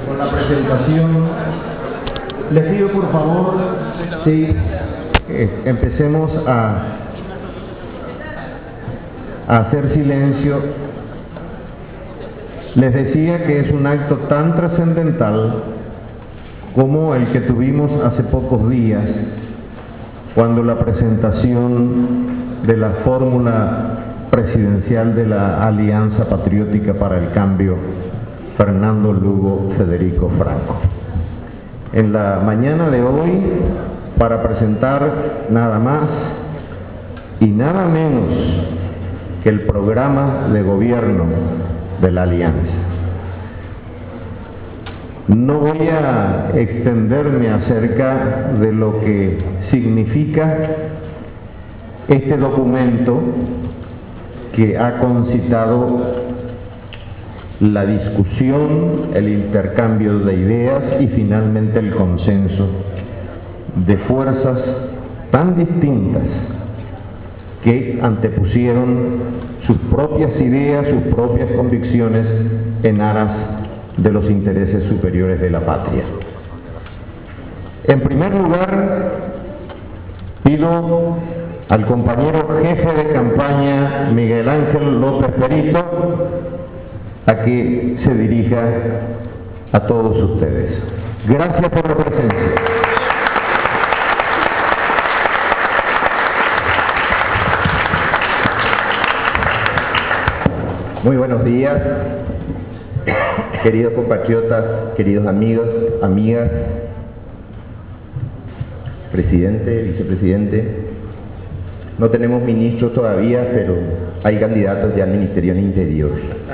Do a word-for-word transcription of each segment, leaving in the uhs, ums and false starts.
con la presentación. Les pido por favor, sí, eh, empecemos a, a hacer silencio. Les decía que es un acto tan trascendental como el que tuvimos hace pocos días, cuando la presentación de la fórmula presidencial de la Alianza Patriótica para el Cambio, Fernando Lugo Federico Franco. En la mañana de hoy, para presentar nada más y nada menos que el programa de gobierno de la Alianza. No voy a extenderme acerca de lo que significa este documento que ha concitado la discusión, el intercambio de ideas y finalmente el consenso de fuerzas tan distintas que antepusieron sus propias ideas, sus propias convicciones en aras de los intereses superiores de la patria. En primer lugar, pido al compañero jefe de campaña Miguel Ángel López Perito a que se dirija a todos ustedes. Gracias por la presencia. Muy buenos días, queridos compatriotas, queridos amigos, amigas, presidente, vicepresidente. No tenemos ministros todavía, pero hay candidatos ya al Ministerio del Interior.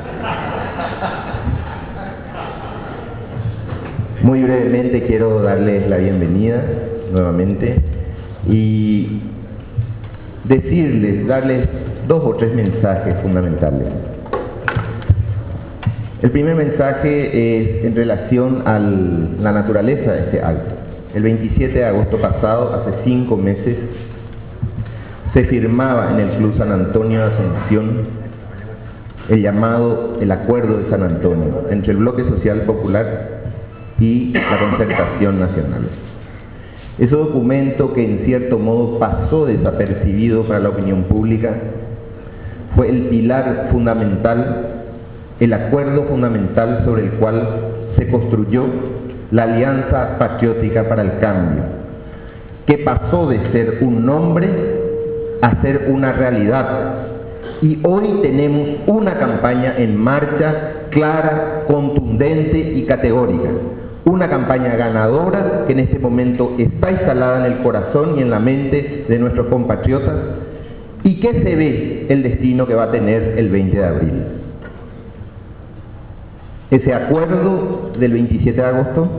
Muy brevemente quiero darles la bienvenida nuevamente y decirles, darles dos o tres mensajes fundamentales. El primer mensaje es en relación a la naturaleza de este acto. El veintisiete de agosto pasado, hace cinco meses, se firmaba en el Club San Antonio de Asunción el llamado, el Acuerdo de San Antonio, entre el Bloque Social Popular y la Concertación Nacional. Ese documento, que en cierto modo pasó desapercibido para la opinión pública, fue el pilar fundamental, el acuerdo fundamental sobre el cual se construyó la Alianza Patriótica para el Cambio, que pasó de ser un nombre a ser una realidad. Y hoy tenemos una campaña en marcha clara, contundente y categórica. Una campaña ganadora que en este momento está instalada en el corazón y en la mente de nuestros compatriotas y que se ve el destino que va a tener el veinte de abril. Ese acuerdo del veintisiete de agosto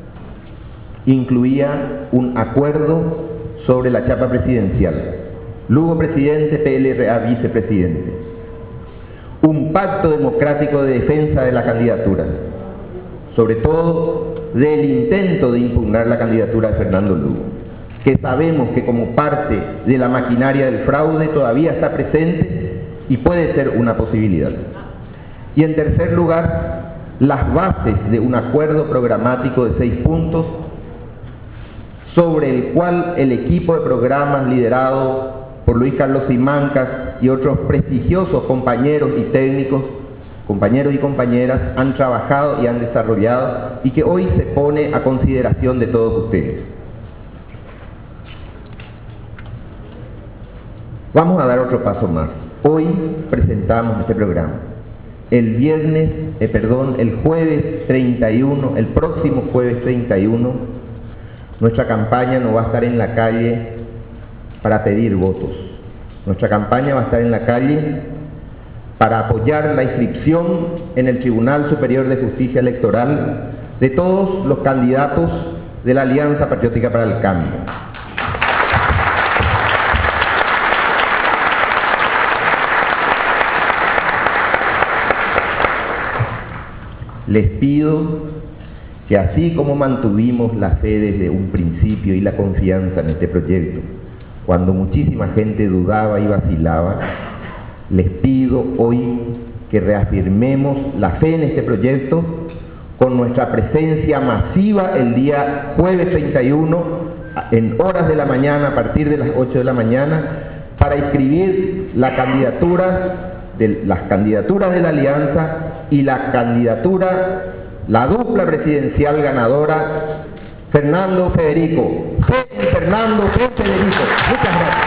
incluía un acuerdo sobre la chapa presidencial. Lugo presidente, P L R A vicepresidente. Un pacto democrático de defensa de la candidatura, sobre todo del intento de impugnar la candidatura de Fernando Lugo, que sabemos que como parte de la maquinaria del fraude todavía está presente y puede ser una posibilidad. Y en tercer lugar, las bases de un acuerdo programático de seis puntos sobre el cual el equipo de programas liderado por Luis Carlos Simancas y otros prestigiosos compañeros y técnicos, compañeros y compañeras, han trabajado y han desarrollado y que hoy se pone a consideración de todos ustedes. Vamos a dar otro paso más. Hoy presentamos este programa. El viernes, eh, perdón, el jueves treinta y uno, el próximo jueves treinta y uno, nuestra campaña no va a estar en la calle para pedir votos. Nuestra campaña va a estar en la calle para apoyar la inscripción en el Tribunal Superior de Justicia Electoral de todos los candidatos de la Alianza Patriótica para el Cambio. Les pido que así como mantuvimos la fe desde un principio y la confianza en este proyecto, cuando muchísima gente dudaba y vacilaba, les pido hoy que reafirmemos la fe en este proyecto con nuestra presencia masiva el día jueves treinta y uno, en horas de la mañana, a partir de las ocho de la mañana, para inscribir la candidatura de, las candidaturas de la Alianza y la candidatura, la dupla presidencial ganadora, Fernando Federico. Fe, Fernando Fe, Federico. Muchas gracias.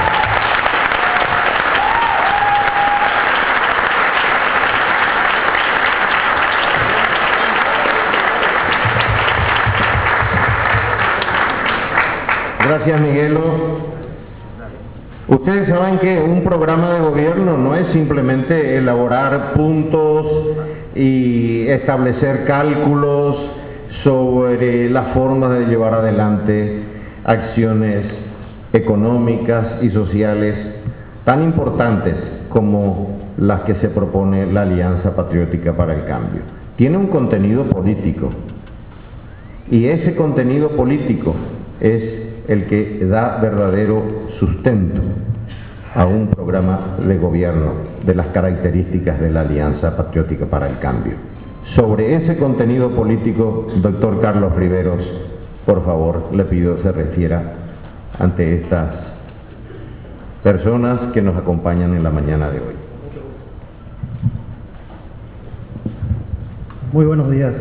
Gracias, Miguelo. Ustedes saben que un programa de gobierno no es simplemente elaborar puntos y establecer cálculos sobre las formas de llevar adelante acciones económicas y sociales tan importantes como las que se propone la Alianza Patriótica para el Cambio. Tiene un contenido político y ese contenido político es el que da verdadero sustento a un programa de gobierno de las características de la Alianza Patriótica para el Cambio. Sobre ese contenido político, doctor Carlos Riveros, por favor, le pido se refiera ante estas personas que nos acompañan en la mañana de hoy. Muy buenos días.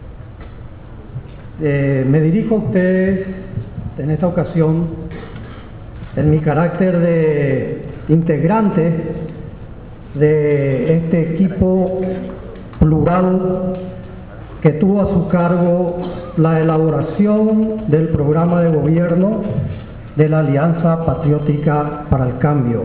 Eh, me dirijo a ustedes en esta ocasión en mi carácter de integrante de este equipo plural que tuvo a su cargo la elaboración del programa de gobierno de la Alianza Patriótica para el Cambio,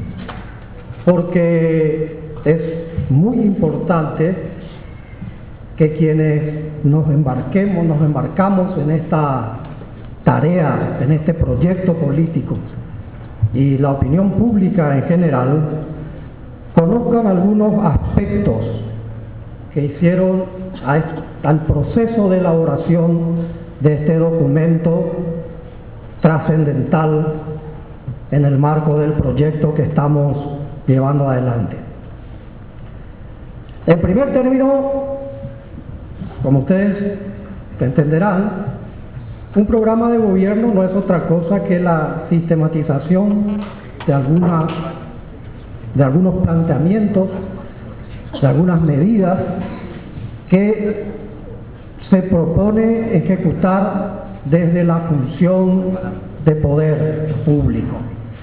porque es muy importante que quienes nos embarquemos, nos embarcamos en esta tarea, en este proyecto político y la opinión pública en general conozcan algunos aspectos que hicieron a este, al proceso de elaboración de este documento trascendental en el marco del proyecto que estamos llevando adelante. En primer término, como ustedes entenderán, un programa de gobierno no es otra cosa que la sistematización de, alguna, de algunos planteamientos, de algunas medidas que se propone ejecutar desde la función de poder público.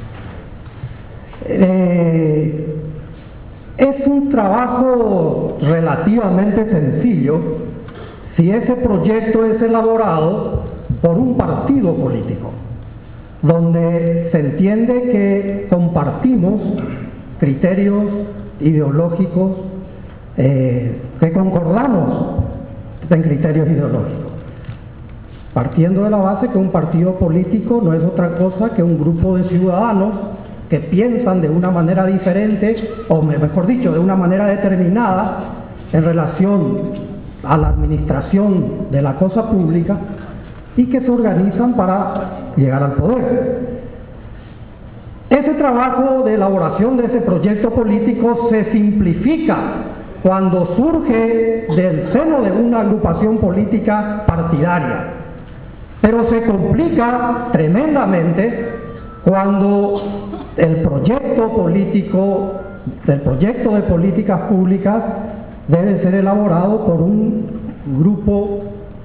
Eh, es un trabajo relativamente sencillo si ese proyecto es elaborado por un partido político, donde se entiende que compartimos criterios ideológicos, eh, que concordamos en criterios ideológicos, partiendo de la base que un partido político no es otra cosa que un grupo de ciudadanos que piensan de una manera diferente, o mejor dicho, de una manera determinada en relación a la administración de la cosa pública, y que se organizan para llegar al poder. Ese trabajo de elaboración de ese proyecto político se simplifica cuando surge del seno de una agrupación política partidaria, pero se complica tremendamente cuando el proyecto político, el proyecto de políticas públicas debe ser elaborado por un grupo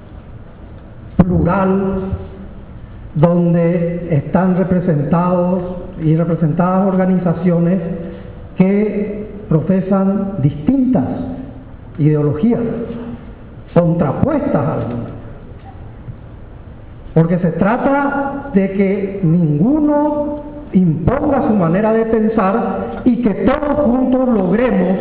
plural donde están representados y representadas organizaciones que profesan distintas ideologías, contrapuestas algunas, porque se trata de que ninguno imponga su manera de pensar y que todos juntos logremos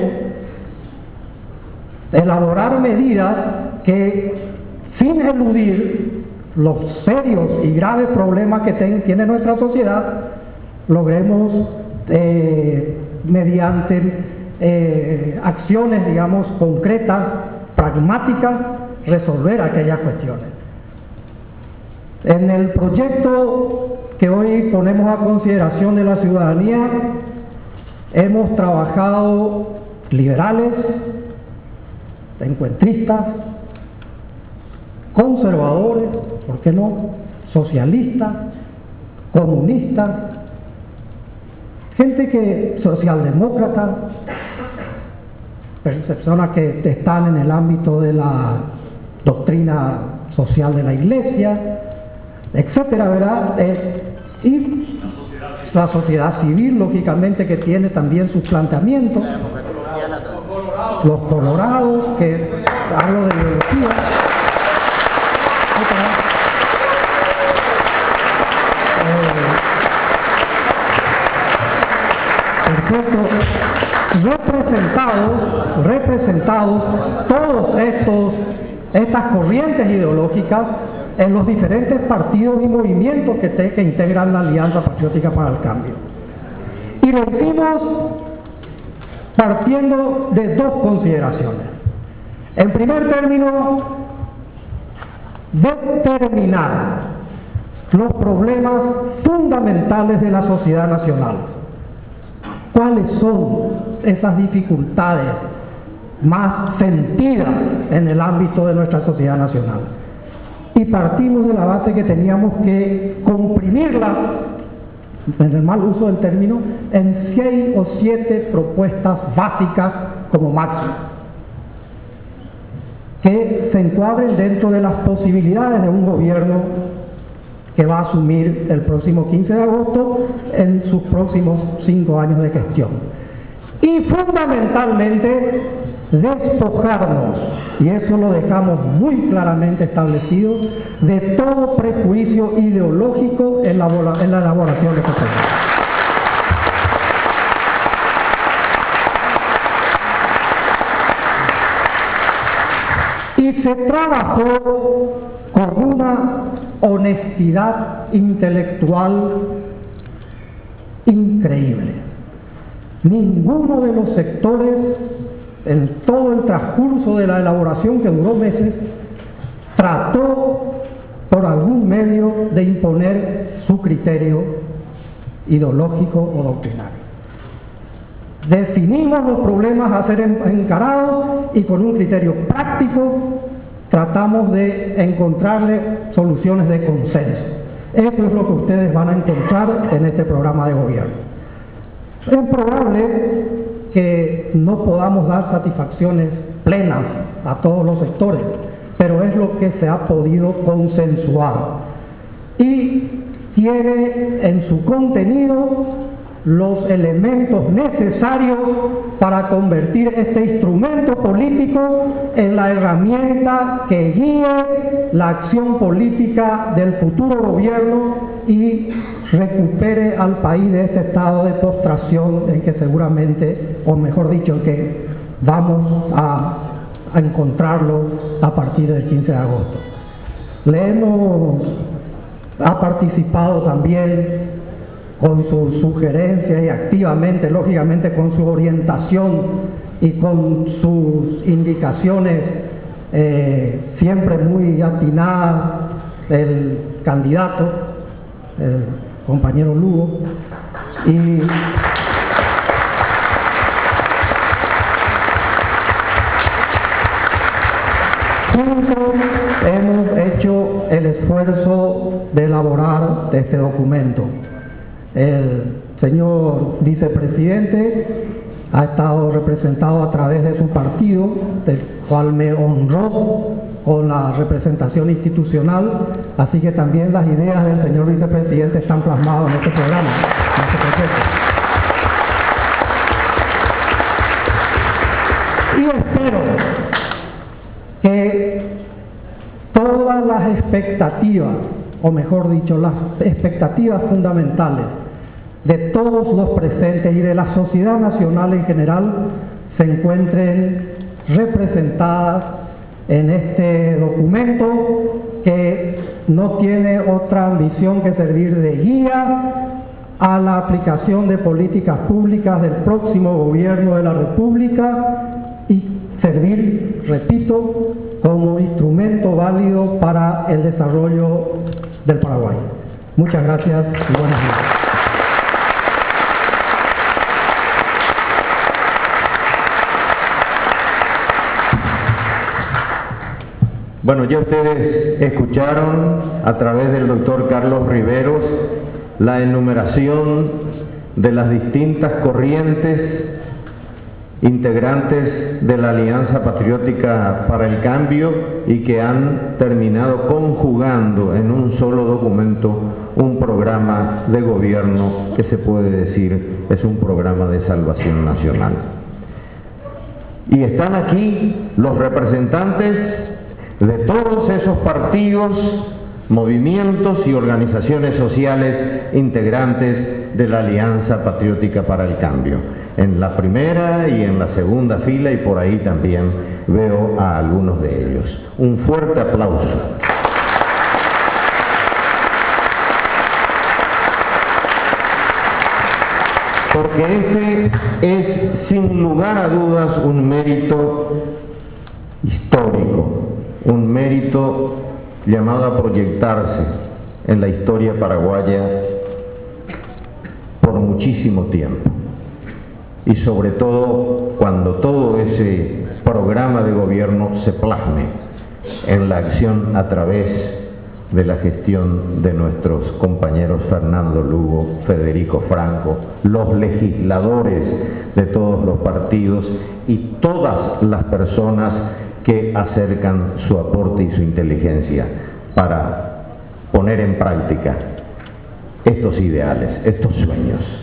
elaborar medidas que, sin eludir los serios y graves problemas que ten, tiene nuestra sociedad, logremos eh, mediante eh, acciones, digamos, concretas, pragmáticas, resolver aquellas cuestiones. En el proyecto que hoy ponemos a consideración de la ciudadanía, hemos trabajado liberales, encuentristas, conservadores, ¿por qué no?, socialistas, comunistas, gente que, socialdemócrata, personas que están en el ámbito de la doctrina social de la Iglesia, etcétera, ¿verdad? Eh, y la sociedad civil, lógicamente, que tiene también sus planteamientos. Los colorados, que hablo de ideología. Perfecto. Representados, representados todos estos, estas corrientes ideológicas en los diferentes partidos y movimientos que, te, que integran la Alianza Patriótica para el Cambio. Y lo hicimos partiendo de dos consideraciones. En primer término, determinar los problemas fundamentales de la sociedad nacional. ¿Cuáles son esas dificultades más sentidas en el ámbito de nuestra sociedad nacional? Y partimos de la base que teníamos que comprimirlas, en el mal uso del término, en seis o siete propuestas básicas como máximo, que se encuadren dentro de las posibilidades de un gobierno que va a asumir el próximo quince de agosto en sus próximos cinco años de gestión. Y fundamentalmente despojarnos, y eso lo dejamos muy claramente establecido, de todo prejuicio ideológico en la, en la elaboración de este proyecto. Y se trabajó con una honestidad intelectual increíble. Ninguno de los sectores, en todo el transcurso de la elaboración, que duró meses, trató por algún medio de imponer su criterio ideológico o doctrinario. Definimos los problemas a ser encarados y con un criterio práctico tratamos de encontrarle soluciones de consenso. Eso es lo que ustedes van a encontrar en este programa de gobierno. Es probable que no podamos dar satisfacciones plenas a todos los sectores, pero es lo que se ha podido consensuar. Y tiene en su contenido los elementos necesarios para convertir este instrumento político en la herramienta que guíe la acción política del futuro gobierno y recupere al país de este estado de postración en que seguramente, o mejor dicho, en que vamos a, a encontrarlo a partir del quince de agosto. Le hemos, ha participado también con sus sugerencias y activamente, lógicamente, con su orientación y con sus indicaciones eh, siempre muy atinadas, el candidato, el compañero Lugo, y juntos hemos hecho el esfuerzo de elaborar este documento. El señor vicepresidente ha estado representado a través de su partido, del cual me honró con la representación institucional, así que también las ideas del señor vicepresidente están plasmadas en este programa, en este proyecto. Y espero que todas las expectativas, o mejor dicho, las expectativas fundamentales de todos los presentes y de la sociedad nacional en general se encuentren representadas en este documento que no tiene otra ambición que servir de guía a la aplicación de políticas públicas del próximo gobierno de la República y servir, repito, como instrumento válido para el desarrollo del Paraguay. Muchas gracias y buenas noches. Bueno, ya ustedes escucharon a través del doctor Carlos Riveros la enumeración de las distintas corrientes integrantes de la Alianza Patriótica para el Cambio y que han terminado conjugando en un solo documento un programa de gobierno que se puede decir es un programa de salvación nacional. Y están aquí los representantes de todos esos partidos, movimientos y organizaciones sociales integrantes de la Alianza Patriótica para el Cambio. En la primera y en la segunda fila, y por ahí también veo a algunos de ellos. Un fuerte aplauso. Porque ese es, sin lugar a dudas, un mérito histórico, un mérito llamado a proyectarse en la historia paraguaya por muchísimo tiempo. Y sobre todo cuando todo ese programa de gobierno se plasme en la acción a través de la gestión de nuestros compañeros Fernando Lugo, Federico Franco, los legisladores de todos los partidos y todas las personas que acercan su aporte y su inteligencia para poner en práctica estos ideales, estos sueños.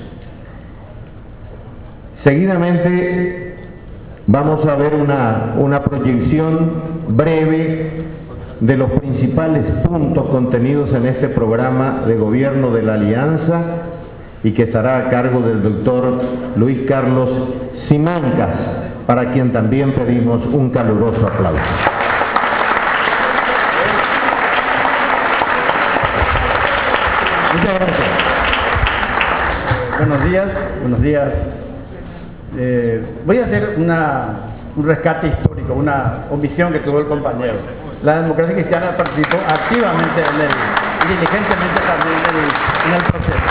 Seguidamente vamos a ver una, una proyección breve de los principales puntos contenidos en este programa de gobierno de la Alianza y que estará a cargo del doctor Luis Carlos Simancas, para quien también pedimos un caluroso aplauso. Muchas gracias. Buenos días, buenos días. Eh, voy a hacer una, un rescate histórico, una omisión que tuvo el compañero. La democracia cristiana participó activamente en el, y diligentemente también en el, en el proceso.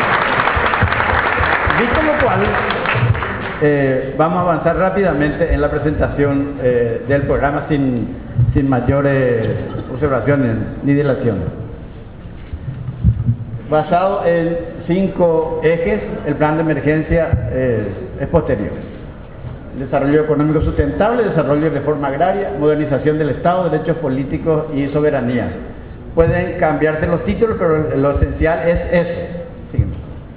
Dicho lo cual, eh, vamos a avanzar rápidamente en la presentación eh, del programa sin, sin mayores observaciones ni dilaciones. Basado en cinco ejes, el plan de emergencia eh, es posterior. Desarrollo económico sustentable, desarrollo y reforma agraria, modernización del Estado, derechos políticos y soberanía. Pueden cambiarse los títulos, pero lo esencial es eso. Sígueme.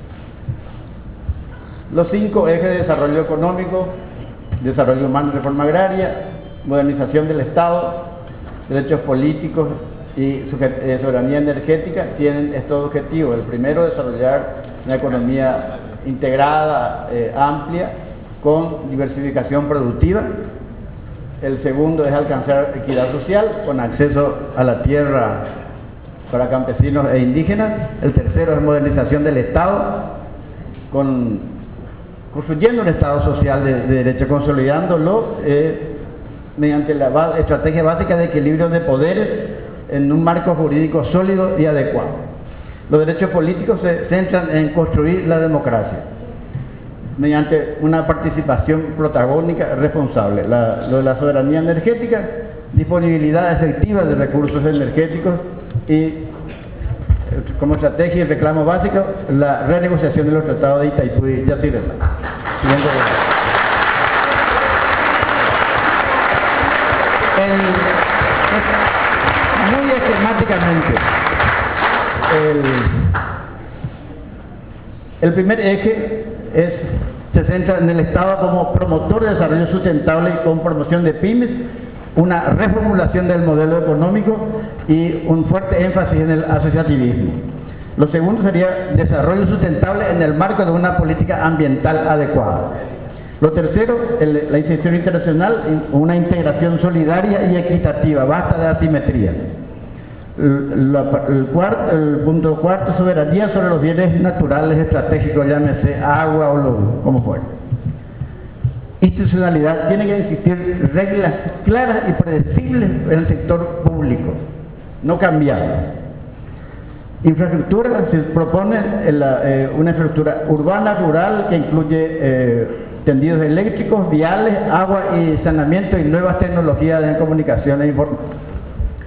Los cinco ejes de desarrollo económico, desarrollo humano y reforma agraria, modernización del Estado, derechos políticos y soberanía energética tienen estos objetivos. El primero, desarrollar una economía integrada, eh, amplia, con diversificación productiva. El segundo es alcanzar equidad social con acceso a la tierra para campesinos e indígenas. El tercero es modernización del Estado, con, construyendo un Estado social de, de derecho, consolidándolo eh, mediante la ba- estrategia básica de equilibrio de poderes en un marco jurídico sólido y adecuado. Los derechos políticos se centran en construir la democracia mediante una participación protagónica responsable. La, lo de la soberanía energética, disponibilidad efectiva de recursos energéticos y, como estrategia y reclamo básico, la renegociación de los tratados de Itaipú y Yacyretá. Siguiente. El, muy esquemáticamente, el, el primer eje es, se centra en el Estado como promotor de desarrollo sustentable y con promoción de pymes, una reformulación del modelo económico y un fuerte énfasis en el asociativismo. Lo segundo sería desarrollo sustentable en el marco de una política ambiental adecuada. Lo tercero, el, la inserción internacional, una integración solidaria y equitativa, basta de asimetrías. El, la, el, cuarto, el punto cuarto, soberanía sobre los bienes naturales estratégicos, llámese agua o lo, como fuera. Institucionalidad, tiene que existir reglas claras y predecibles en el sector público, no cambiables. Infraestructura, se propone la, eh, una infraestructura urbana, rural, que incluye eh, tendidos eléctricos, viales, agua y saneamiento y nuevas tecnologías de comunicación e información.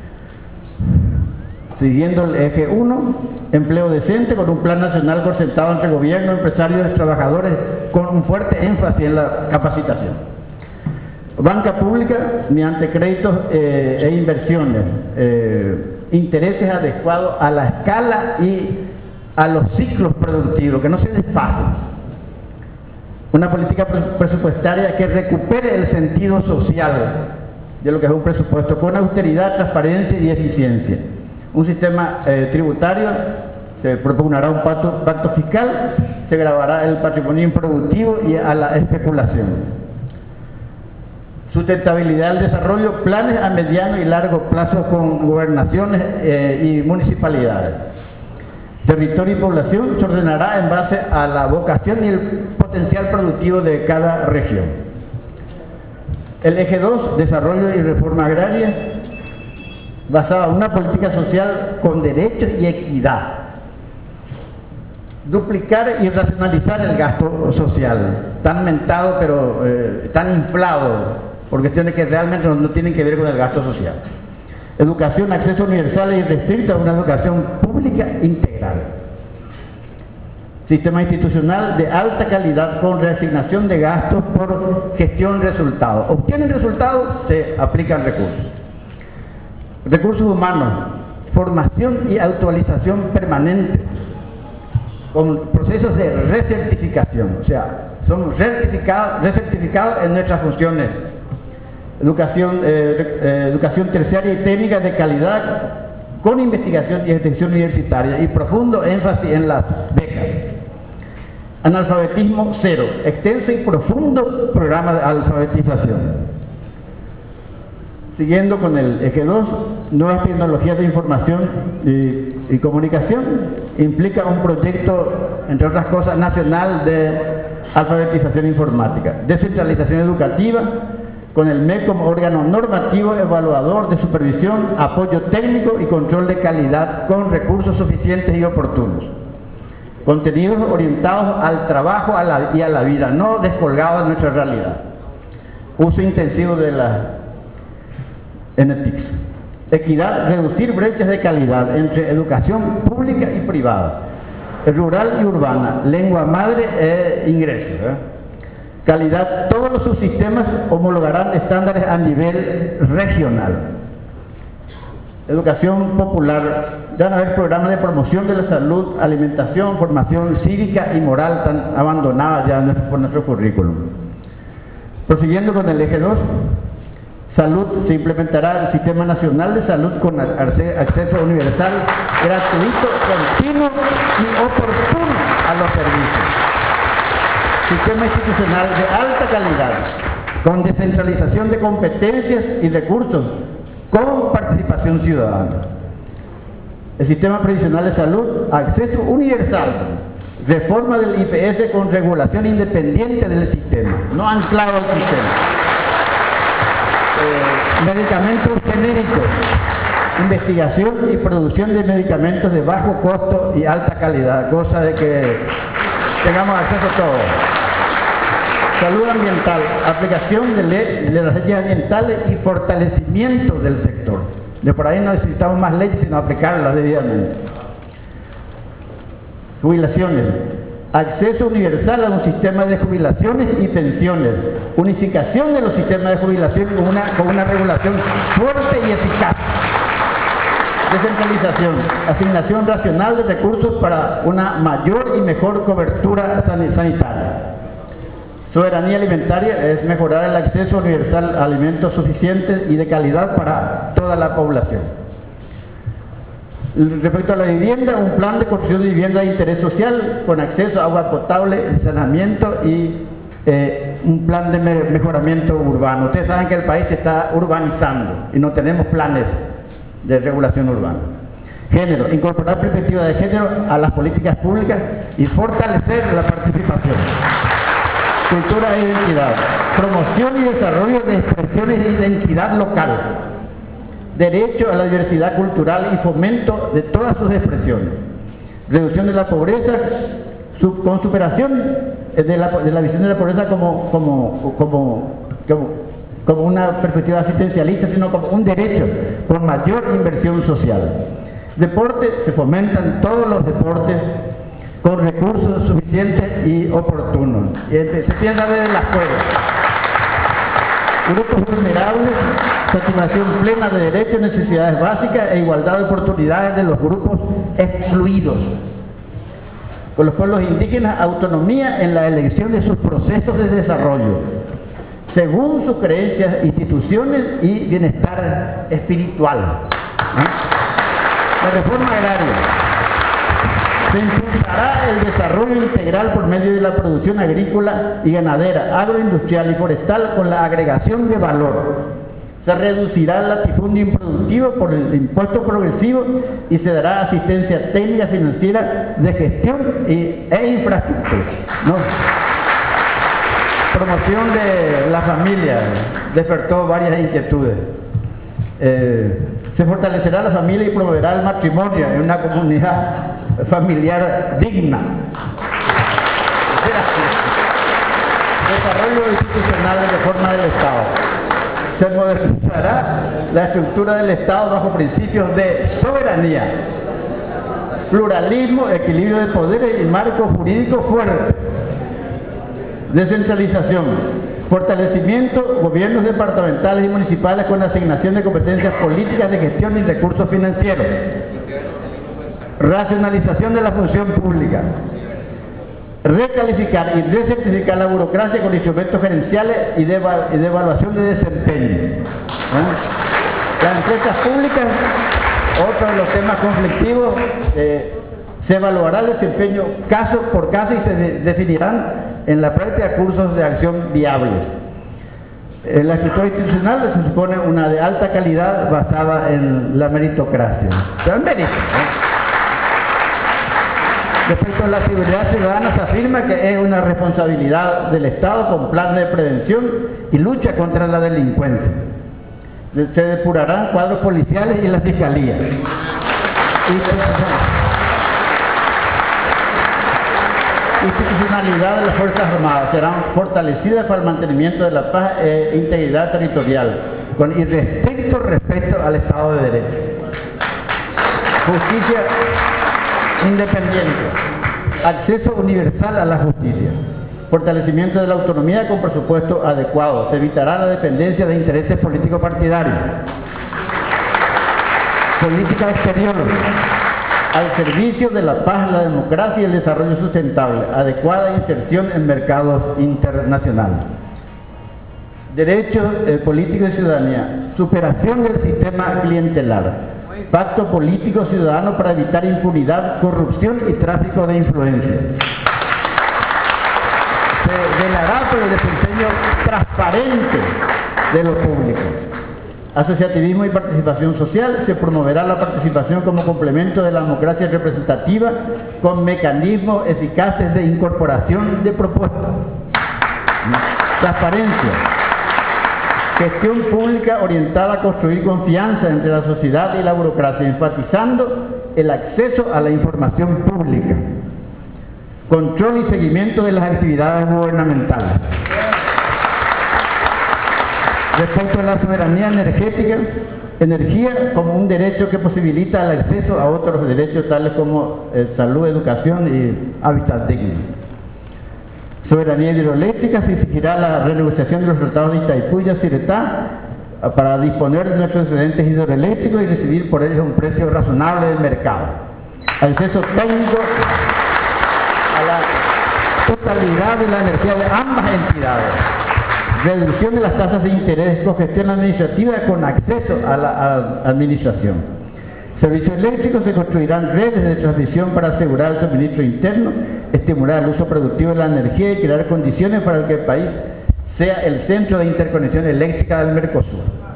Siguiendo el eje uno, empleo decente con un plan nacional concertado entre gobierno, empresarios y trabajadores con un fuerte énfasis en la capacitación. Banca pública mediante créditos eh, e inversiones, eh, intereses adecuados a la escala y a los ciclos productivos, que no se desfasen. Una política presupuestaria que recupere el sentido social de lo que es un presupuesto, con austeridad, transparencia y eficiencia. Un sistema eh, tributario, se propugnará un pacto, pacto fiscal, se grabará el patrimonio improductivo y a la especulación. Sustentabilidad del desarrollo, planes a mediano y largo plazo con gobernaciones eh, y municipalidades. Territorio y población se ordenará en base a la vocación y el potencial productivo de cada región. El eje dos, desarrollo y reforma agraria, basada en una política social con derechos y equidad. Duplicar y racionalizar el gasto social, tan mentado pero eh, tan inflado, por cuestiones que realmente no, no tienen que ver con el gasto social. Educación, acceso universal y irrestricto a una educación pública integral. Sistema institucional de alta calidad con reasignación de gastos por gestión resultados. Obtienen resultados, se aplican recursos. Recursos humanos, formación y actualización permanente, con procesos de recertificación, o sea, somos recertificados, recertificados en nuestras funciones. Educación, eh, eh, educación terciaria y técnica de calidad con investigación y extensión universitaria y profundo énfasis en las becas. Analfabetismo cero, extenso y profundo programa de alfabetización. Siguiendo con el eje dos, nuevas tecnologías de información y, y comunicación, implica un proyecto, entre otras cosas, nacional de alfabetización informática. Descentralización educativa, con el M E C como órgano normativo, evaluador de supervisión, apoyo técnico y control de calidad con recursos suficientes y oportunos. Contenidos orientados al trabajo a la, y a la vida, no descolgados de nuestra realidad. Uso intensivo de las N T I Cs. Equidad, reducir brechas de calidad entre educación pública y privada, rural y urbana, lengua madre e ingresos. ¿eh? Calidad, todos los subsistemas homologarán estándares a nivel regional. Educación popular, ya van a haber programas de promoción de la salud, alimentación, formación cívica y moral tan abandonada ya por nuestro currículum. Prosiguiendo con el eje dos, salud, se implementará el Sistema Nacional de Salud con acceso universal, gratuito, continuo y oportuno a los servicios. Sistema institucional de alta calidad, con descentralización de competencias y recursos, con participación ciudadana. El sistema previsional de salud, acceso universal, reforma del I P S con regulación independiente del sistema, no anclado al sistema. Eh, medicamentos genéricos, investigación y producción de medicamentos de bajo costo y alta calidad, cosa de que tengamos acceso a todo. Salud ambiental, aplicación de, ley, de las leyes ambientales y fortalecimiento del sector. De por ahí no necesitamos más leyes, sino aplicarlas debidamente. Jubilaciones, acceso universal a un sistema de jubilaciones y pensiones, unificación de los sistemas de jubilación con una, con una regulación fuerte y eficaz. Descentralización, asignación racional de recursos para una mayor y mejor cobertura sanitaria. Soberanía alimentaria es mejorar el acceso universal a alimentos suficientes y de calidad para toda la población. Respecto a la vivienda, un plan de construcción de vivienda de interés social con acceso a agua potable, saneamiento y eh, un plan de mejoramiento urbano. Ustedes saben que el país se está urbanizando y no tenemos planes de regulación urbana. Género, incorporar perspectiva de género a las políticas públicas y fortalecer la participación. Cultura e identidad, promoción y desarrollo de expresiones de identidad local, derecho a la diversidad cultural y fomento de todas sus expresiones, reducción de la pobreza, su, con superación de la, de la visión de la pobreza como, como, como, como, como una perspectiva asistencialista, sino como un derecho con mayor inversión social. Deporte, se fomentan todos los deportes con recursos suficientes y oportunos. Se piensa desde la escuela. Grupos vulnerables, satisfacción plena de derechos, necesidades básicas e igualdad de oportunidades de los grupos excluidos. Con los pueblos indígenas, autonomía en la elección de sus procesos de desarrollo, según sus creencias, instituciones y bienestar espiritual. ¿Eh? La reforma agraria. Se impulsará el desarrollo integral por medio de la producción agrícola y ganadera, agroindustrial y forestal con la agregación de valor. Se reducirá el latifundio improductivo por el impuesto progresivo y se dará asistencia técnica financiera de gestión y, e infraestructura, ¿no? Promoción de la familia despertó varias inquietudes. Eh, se fortalecerá la familia y promoverá el matrimonio en una comunidad familiar digna. Desarrollo institucional de reforma del Estado. Se modernizará la estructura del Estado bajo principios de soberanía, pluralismo, equilibrio de poderes y marco jurídico fuerte. Descentralización, fortalecimiento, gobiernos departamentales y municipales con asignación de competencias políticas de gestión y recursos financieros. Racionalización de la función pública. Recalificar y desertificar la burocracia con instrumentos gerenciales y de, y de evaluación de desempeño. ¿Eh? Las empresas públicas, otro de los temas conflictivos, eh, se evaluará el desempeño caso por caso y se de, definirán en la práctica cursos de acción viables. En la estructura institucional se supone una de alta calidad basada en la meritocracia. Pero el mérito, ¿eh? Respecto a la seguridad ciudadana, se afirma que es una responsabilidad del Estado con planes de prevención y lucha contra la delincuencia. Se depurarán cuadros policiales y la fiscalía. Institucionalidad de las Fuerzas Armadas serán fortalecidas para el mantenimiento de la paz e integridad territorial, con irrestricto respeto al Estado de Derecho. Justicia independiente, acceso universal a la justicia, fortalecimiento de la autonomía con presupuesto adecuado, se evitará la dependencia de intereses políticos partidarios, política exterior, al servicio de la paz, la democracia y el desarrollo sustentable, adecuada inserción en mercados internacionales. Derechos eh, políticos y ciudadanía, superación del sistema clientelar, pacto político ciudadano para evitar impunidad, corrupción y tráfico de influencias. Se velará por el desempeño transparente de lo público. Asociativismo y participación social, se promoverá la participación como complemento de la democracia representativa con mecanismos eficaces de incorporación de propuestas. Transparencia. Gestión pública orientada a construir confianza entre la sociedad y la burocracia, enfatizando el acceso a la información pública. Control y seguimiento de las actividades gubernamentales. Respecto a la soberanía energética, energía como un derecho que posibilita el acceso a otros derechos tales como eh, salud, educación y hábitat digno. Soberanía hidroeléctrica, se exigirá la renegociación de los tratados de Itaipú y Yacyretá para disponer de nuestros excedentes hidroeléctricos y recibir por ellos un precio razonable del mercado. Acceso técnico a la totalidad de la energía de ambas entidades. Reducción de las tasas de interés, cogestión administrativa con acceso a la a administración. Servicios eléctricos, se construirán redes de transmisión para asegurar el suministro interno, estimular el uso productivo de la energía y crear condiciones para que el país sea el centro de interconexión eléctrica del Mercosur.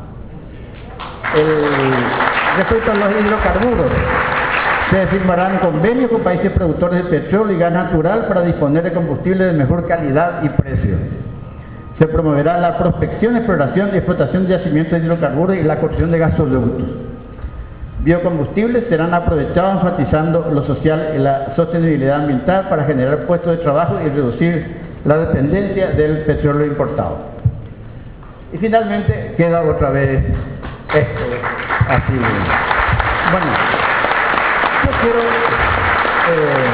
El, respecto a los hidrocarburos, se firmarán convenios con países productores de petróleo y gas natural para disponer de combustible de mejor calidad y precio. Se promoverá la prospección, exploración y explotación de yacimientos de hidrocarburos y la construcción de gasoductos. Biocombustibles serán aprovechados enfatizando lo social y la sostenibilidad ambiental para generar puestos de trabajo y reducir la dependencia del petróleo importado. Y finalmente queda otra vez esto, así. Bueno, quiero eh,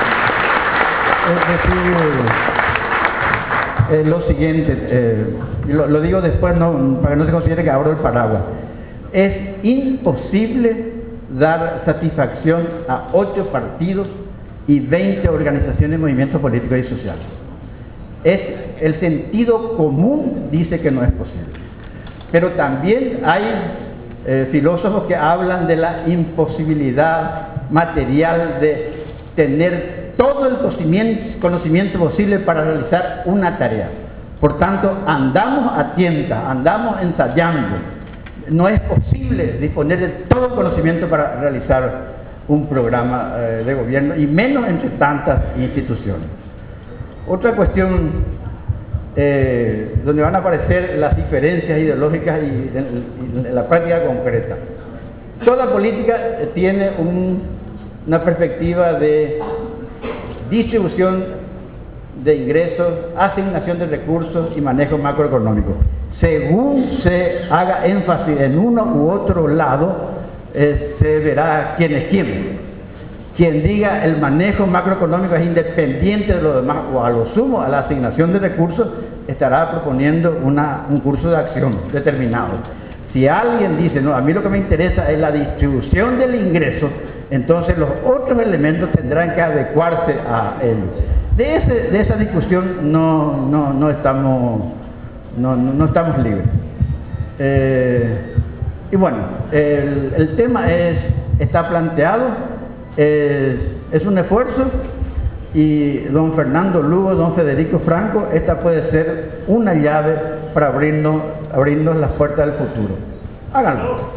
decir eh, lo siguiente, eh, lo, lo digo después no, para que no se considere que abro el paraguas. Es imposible dar satisfacción a ocho partidos y veinte organizaciones, movimientos políticos y sociales. Es, el sentido común dice que no es posible. Pero también hay eh, filósofos que hablan de la imposibilidad material de tener todo el conocimiento, conocimiento posible para realizar una tarea. Por tanto, andamos a tientas, andamos ensayando. No es posible disponer de todo el conocimiento para realizar un programa eh, de gobierno, y menos entre tantas instituciones. Otra cuestión eh, donde van a aparecer las diferencias ideológicas y en, en la práctica concreta. Toda política tiene un, una perspectiva de distribución de ingresos, asignación de recursos y manejo macroeconómico. Según se haga énfasis en uno u otro lado, eh, se verá quién es quién. Quien diga el manejo macroeconómico es independiente de lo demás, o a lo sumo a la asignación de recursos, estará proponiendo una, un curso de acción determinado. Si alguien dice, no, a mí lo que me interesa es la distribución del ingreso, entonces los otros elementos tendrán que adecuarse a él. De, ese, de esa discusión no, no, no, estamos, no, no, no estamos libres. Eh, y bueno, el, el tema es, está planteado. Es, es un esfuerzo, y don Fernando Lugo, don Federico Franco, esta puede ser una llave para abrirnos, abrirnos las puertas del futuro. Háganlo.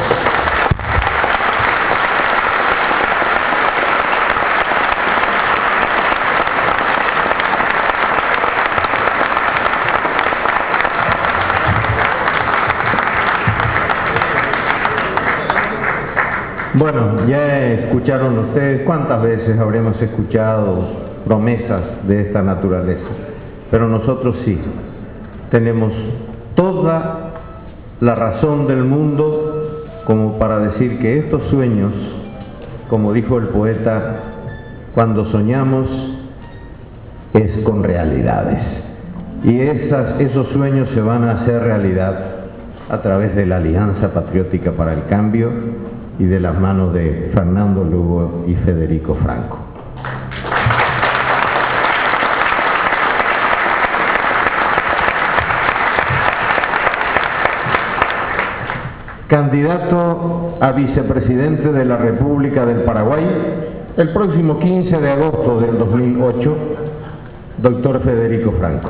Bueno, ya escucharon ustedes cuántas veces habremos escuchado promesas de esta naturaleza, pero nosotros sí, tenemos toda la razón del mundo como para decir que estos sueños, como dijo el poeta, cuando soñamos es con realidades, y esas, esos sueños se van a hacer realidad a través de la Alianza Patriótica para el Cambio y de las manos de Fernando Lugo y Federico Franco. Candidato a vicepresidente de la República del Paraguay, el próximo quince de agosto del dos mil ocho, doctor Federico Franco.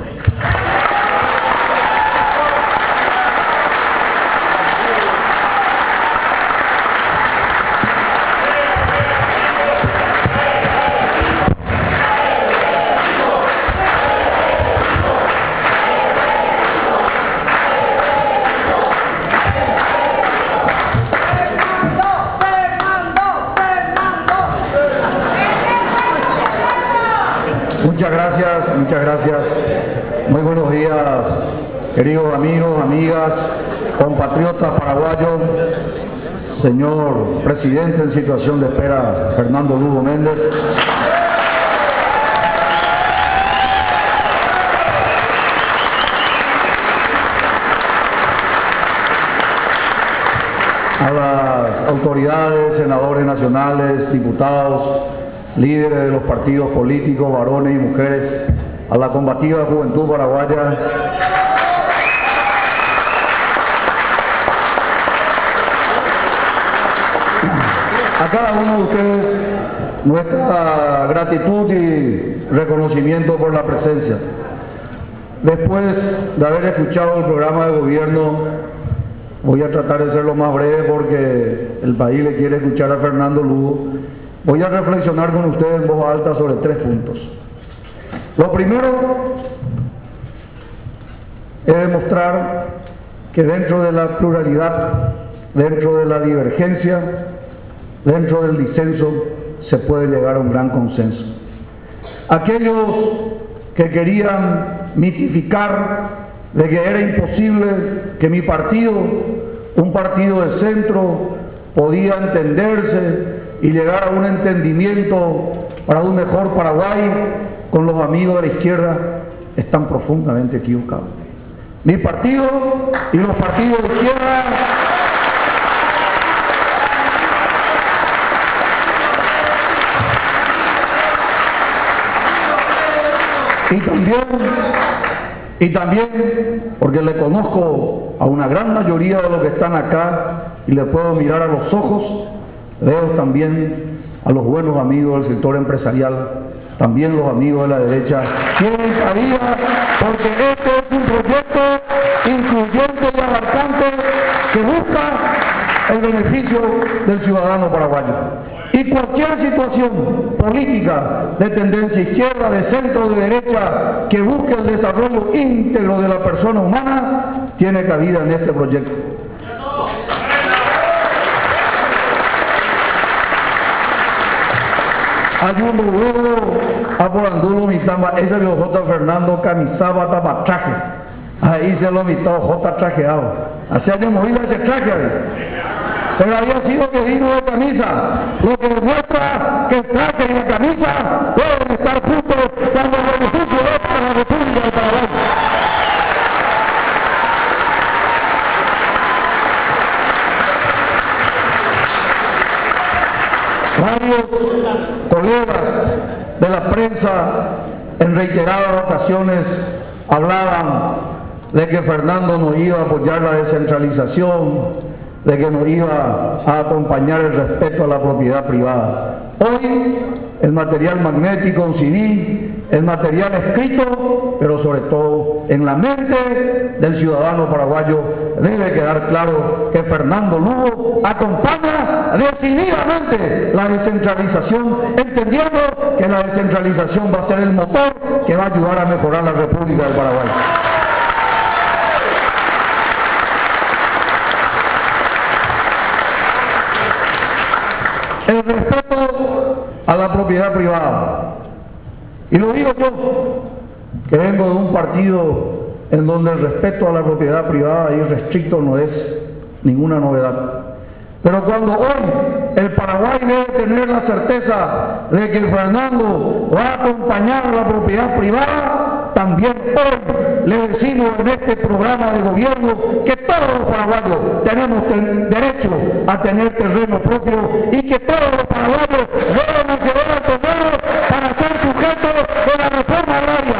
Muchas gracias, muchas gracias. Muy buenos días, queridos amigos, amigas, compatriotas paraguayos, señor presidente en situación de espera, Fernando Lugo Méndez. A las autoridades, senadores nacionales, diputados, líderes de los partidos políticos, varones y mujeres, a la combativa juventud paraguaya, a cada uno de ustedes nuestra gratitud y reconocimiento por la presencia. Después de haber escuchado el programa de gobierno, voy a tratar de ser lo más breve porque el país le quiere escuchar a Fernando Lugo. Voy a reflexionar con ustedes en voz alta sobre tres puntos. Lo primero es demostrar que dentro de la pluralidad, dentro de la divergencia, dentro del disenso, se puede llegar a un gran consenso. Aquellos que querían mitificar de que era imposible que mi partido, un partido de centro, podía entenderse y llegar a un entendimiento para un mejor Paraguay con los amigos de la izquierda están profundamente equivocados. Mi partido y los partidos de izquierda y también, y también porque le conozco a una gran mayoría de los que están acá y le puedo mirar a los ojos, veo también a los buenos amigos del sector empresarial, también los amigos de la derecha tienen cabida, porque este es un proyecto incluyente y abarcante que busca el beneficio del ciudadano paraguayo. Y cualquier situación política de tendencia izquierda, de centro, de derecha, que busque el desarrollo íntegro de la persona humana, tiene cabida en este proyecto. Hay un luego a por Andulo Mitamba, ese de J. Fernando Camisaba Tabatraje. Ahí se lo mitó J. trajeado. Hace años movida ese traje ahí. Pero había sido que vino de camisa, lo que demuestra que el traje y la camisa pueden estar juntos cuando el beneficio es para la República de Paraguay. Varios colegas de la prensa en reiteradas ocasiones hablaban de que Fernando no iba a apoyar la descentralización, de que nos iba a acompañar el respeto a la propiedad privada. Hoy el material magnético en C D, el material escrito, pero sobre todo en la mente del ciudadano paraguayo debe quedar claro que Fernando Lugo acompaña decididamente la descentralización, entendiendo que la descentralización va a ser el motor que va a ayudar a mejorar la República del Paraguay. El respeto a la propiedad privada. Y lo digo yo, que vengo de un partido en donde el respeto a la propiedad privada irrestricto no es ninguna novedad. Pero cuando hoy el Paraguay debe tener la certeza de que Fernando va a acompañar la propiedad privada, también hoy le decimos en este programa de gobierno que todos los paraguayos tenemos ten, derecho a tener terreno propio y que todos los paraguayos deben acceder al terreno para ser sujetos de la reforma agraria.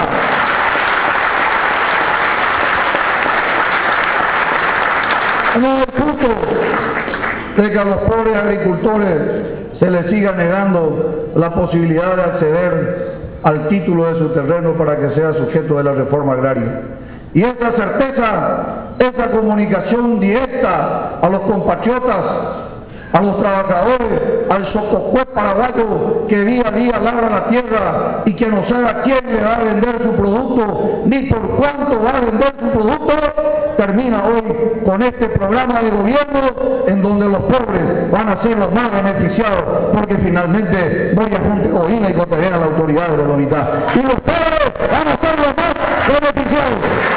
No es justo de que a los pobres agricultores se les siga negando la posibilidad de acceder al título de su terreno para que sea sujeto de la reforma agraria. Y esa certeza, esa comunicación directa a los compatriotas, a los trabajadores, al sococué paraguayo que día a día labra la tierra y que no sabe a quién le va a vender su producto, ni por cuánto va a vender su producto, termina hoy con este programa de gobierno en donde los pobres van a ser los más beneficiados, porque finalmente voy a Junte Godina y Coterea a la autoridad de la unidad. Y los pobres van a ser los más beneficiados.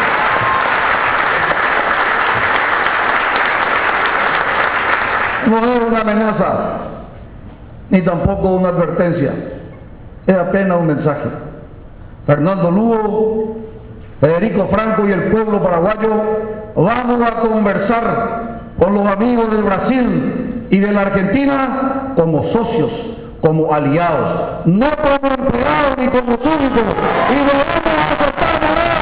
No es una amenaza, ni tampoco una advertencia, es apenas un mensaje. Fernando Lugo, Federico Franco y el pueblo paraguayo vamos a conversar con los amigos del Brasil y de la Argentina como socios, como aliados, no como empleados ni como súbditos, y no vamos a aceptar nada.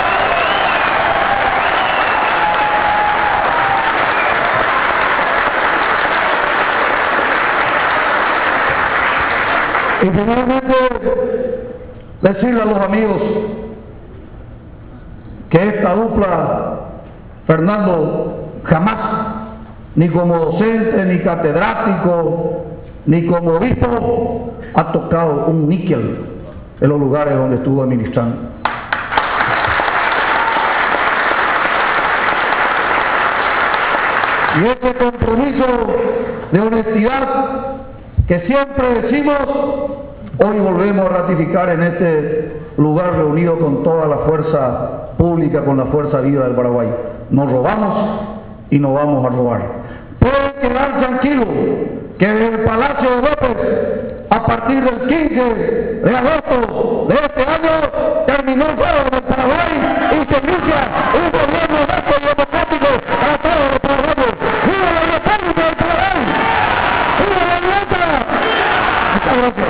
Y finalmente, decirle a los amigos que esta dupla, Fernando, jamás, ni como docente, ni catedrático, ni como obispo, ha tocado un níquel en los lugares donde estuvo administrando. Y ese compromiso de honestidad que siempre decimos, hoy volvemos a ratificar en este lugar reunido con toda la fuerza pública, con la fuerza viva del Paraguay. No robamos y no vamos a robar. Pueden quedar tranquilos que en el Palacio de López, a partir del quince de agosto de este año, terminó el fuego en el Paraguay y se inicia un gobierno honesto y democrático para todos los paraguayos. ¡Viva la República del Paraguay! ¡Viva la libertad! Muchas gracias.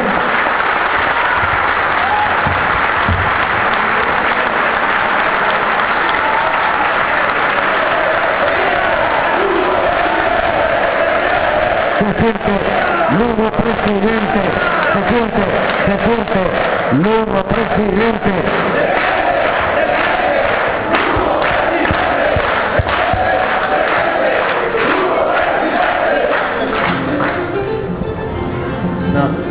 Se siente, Lugo presidente, se siente, se siente, Lugo presidente. No.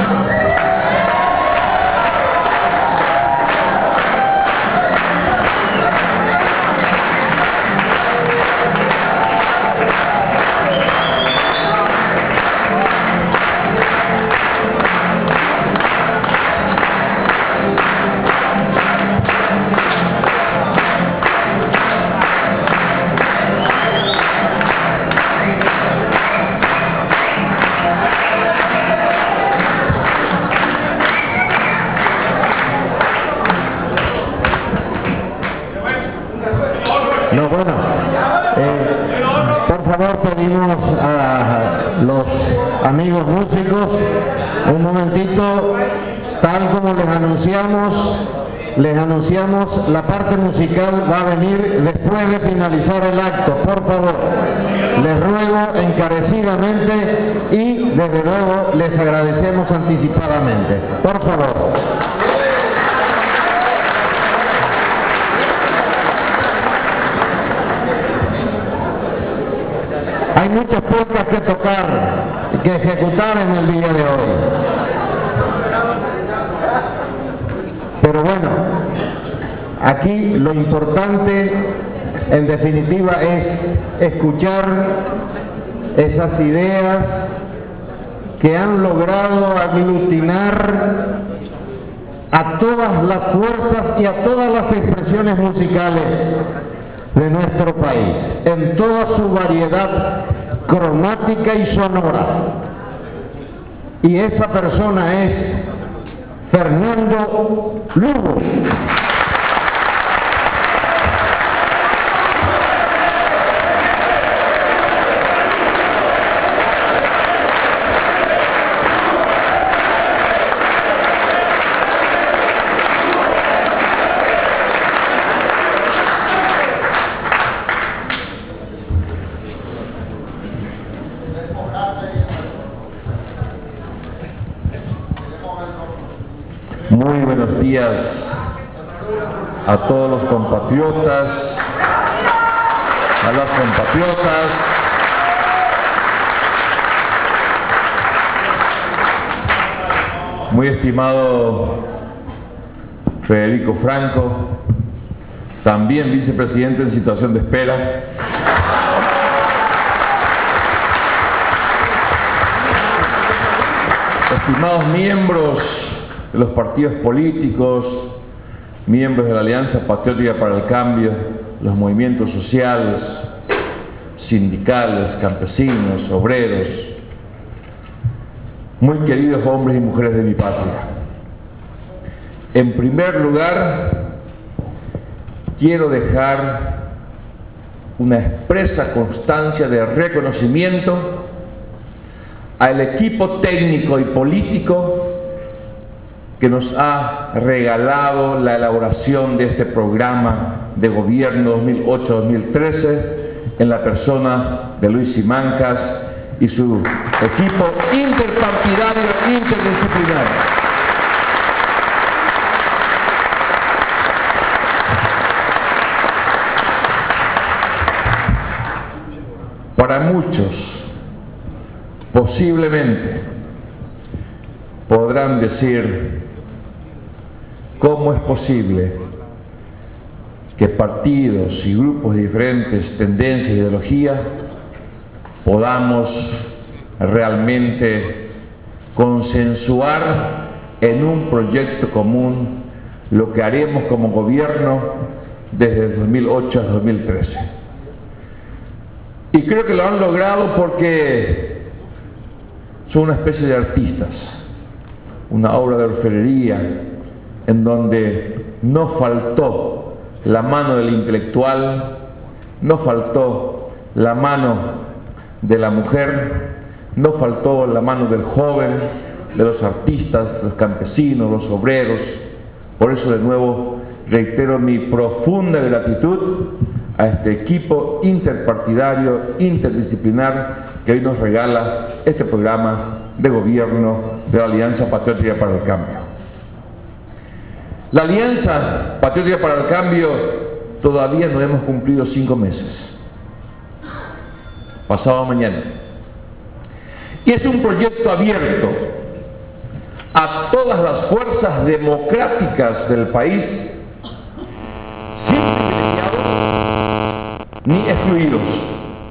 No, bueno, eh, por favor pedimos a los amigos músicos un momentito, tal como les anunciamos, les anunciamos, la parte musical va a venir después de finalizar el acto, por favor, les ruego encarecidamente y desde luego les agradecemos anticipadamente, por favor. Hay muchas puertas que tocar, que ejecutar en el día de hoy. Pero bueno, aquí lo importante, en definitiva, es escuchar esas ideas que han logrado aglutinar a todas las fuerzas y a todas las expresiones musicales de nuestro país, en toda su variedad cromática y sonora. Y esa persona es Fernando Lugo. Muy buenos días a todos los compatriotas, a las compatriotas. Muy estimado Federico Franco, también vicepresidente en situación de espera. Estimados miembros de los partidos políticos, miembros de la Alianza Patriótica para el Cambio, los movimientos sociales, sindicales, campesinos, obreros, muy queridos hombres y mujeres de mi patria. En primer lugar, quiero dejar una expresa constancia de reconocimiento al equipo técnico y político que nos ha regalado la elaboración de este programa de gobierno dos mil ocho a dos mil trece en la persona de Luis Simancas y su equipo interpartidario e interdisciplinario. Para muchos, posiblemente, podrán decir: ¿cómo es posible que partidos y grupos de diferentes tendencias e ideologías podamos realmente consensuar en un proyecto común lo que haremos como gobierno desde el dos mil ocho a dos mil trece? Y creo que lo han logrado porque son una especie de artistas, una obra de orfebrería en donde no faltó la mano del intelectual, no faltó la mano de la mujer, no faltó la mano del joven, de los artistas, los campesinos, los obreros. Por eso de nuevo reitero mi profunda gratitud a este equipo interpartidario, interdisciplinar que hoy nos regala este programa de gobierno de la Alianza Patriótica para el Cambio. La Alianza Patriótica para el Cambio todavía no hemos cumplido cinco meses. Pasado mañana. Y es un proyecto abierto a todas las fuerzas democráticas del país, sin privilegiados ni excluidos,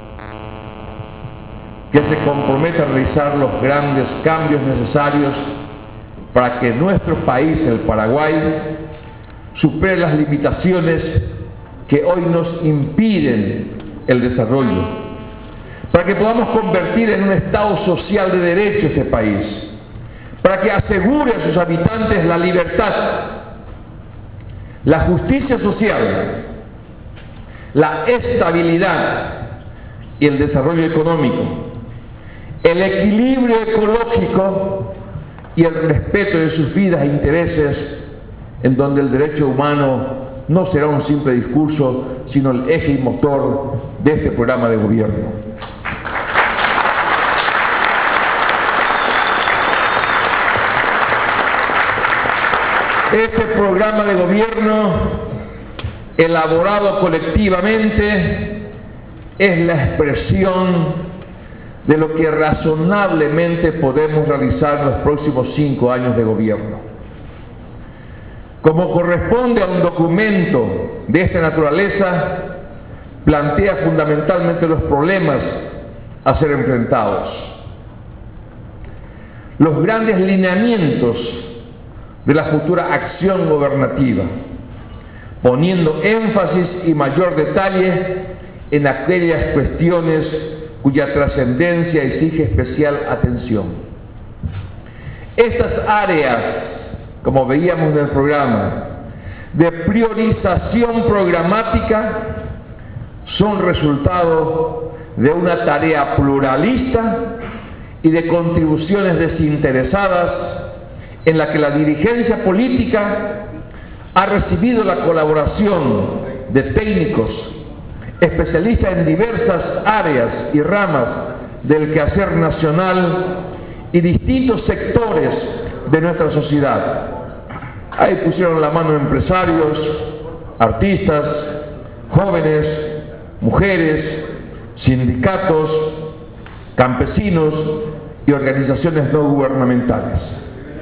que se compromete a realizar los grandes cambios necesarios para que nuestro país, el Paraguay, supere las limitaciones que hoy nos impiden el desarrollo, para que podamos convertir en un Estado social de derecho este país, para que asegure a sus habitantes la libertad, la justicia social, la estabilidad y el desarrollo económico, el equilibrio ecológico y el respeto de sus vidas e intereses, en donde el derecho humano no será un simple discurso, sino el eje y motor de este programa de gobierno. Este programa de gobierno, elaborado colectivamente, es la expresión de lo que razonablemente podemos realizar en los próximos cinco años de gobierno. Como corresponde a un documento de esta naturaleza, plantea fundamentalmente los problemas a ser enfrentados, los grandes lineamientos de la futura acción gobernativa, poniendo énfasis y mayor detalle en aquellas cuestiones cuya trascendencia exige especial atención. Estas áreas, como veíamos en el programa, de priorización programática son resultado de una tarea pluralista y de contribuciones desinteresadas en la que la dirigencia política ha recibido la colaboración de técnicos, especialistas en diversas áreas y ramas del quehacer nacional y distintos sectores de nuestra sociedad. Ahí pusieron la mano empresarios, artistas, jóvenes, mujeres, sindicatos, campesinos y organizaciones no gubernamentales.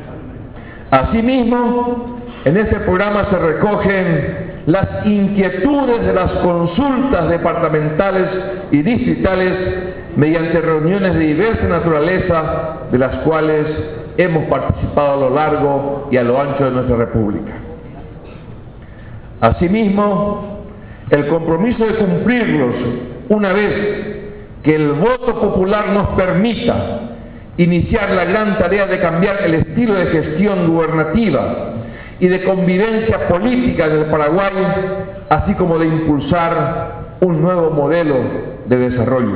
Asimismo, en este programa se recogen las inquietudes de las consultas departamentales y distritales mediante reuniones de diversa naturaleza, de las cuales hemos participado a lo largo y a lo ancho de nuestra República. Asimismo, el compromiso de cumplirlos una vez que el voto popular nos permita iniciar la gran tarea de cambiar el estilo de gestión gubernativa y de convivencia política en el Paraguay, así como de impulsar un nuevo modelo de desarrollo.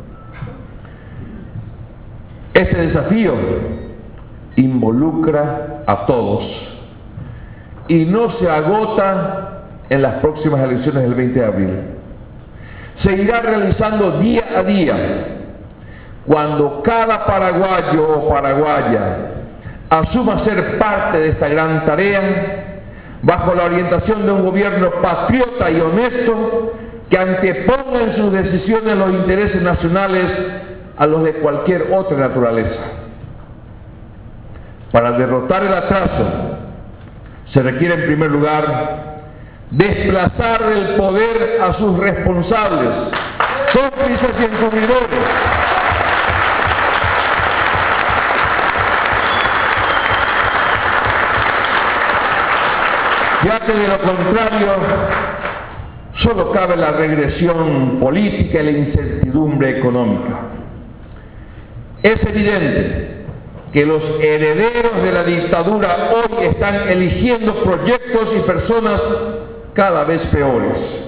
Este desafío involucra a todos y no se agota en las próximas elecciones del veinte de abril. Se irá realizando día a día cuando cada paraguayo o paraguaya asuma ser parte de esta gran tarea, bajo la orientación de un gobierno patriota y honesto que anteponga en sus decisiones los intereses nacionales a los de cualquier otra naturaleza. Para derrotar el atraso se requiere en primer lugar desplazar del poder a sus responsables, cómplices y encubridores. Ya que de lo contrario solo cabe la regresión política y la incertidumbre económica. Es evidente que los herederos de la dictadura hoy están eligiendo proyectos y personas cada vez peores.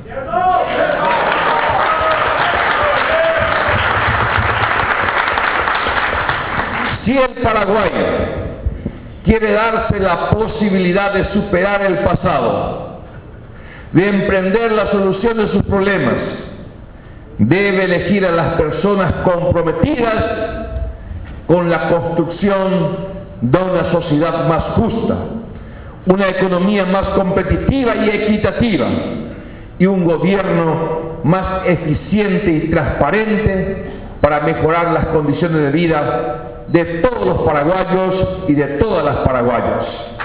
Si el Paraguay quiere darse la posibilidad de superar el pasado, de emprender la solución de sus problemas, debe elegir a las personas comprometidas con la construcción de una sociedad más justa, una economía más competitiva y equitativa y un gobierno más eficiente y transparente para mejorar las condiciones de vida de todos los paraguayos y de todas las paraguayas.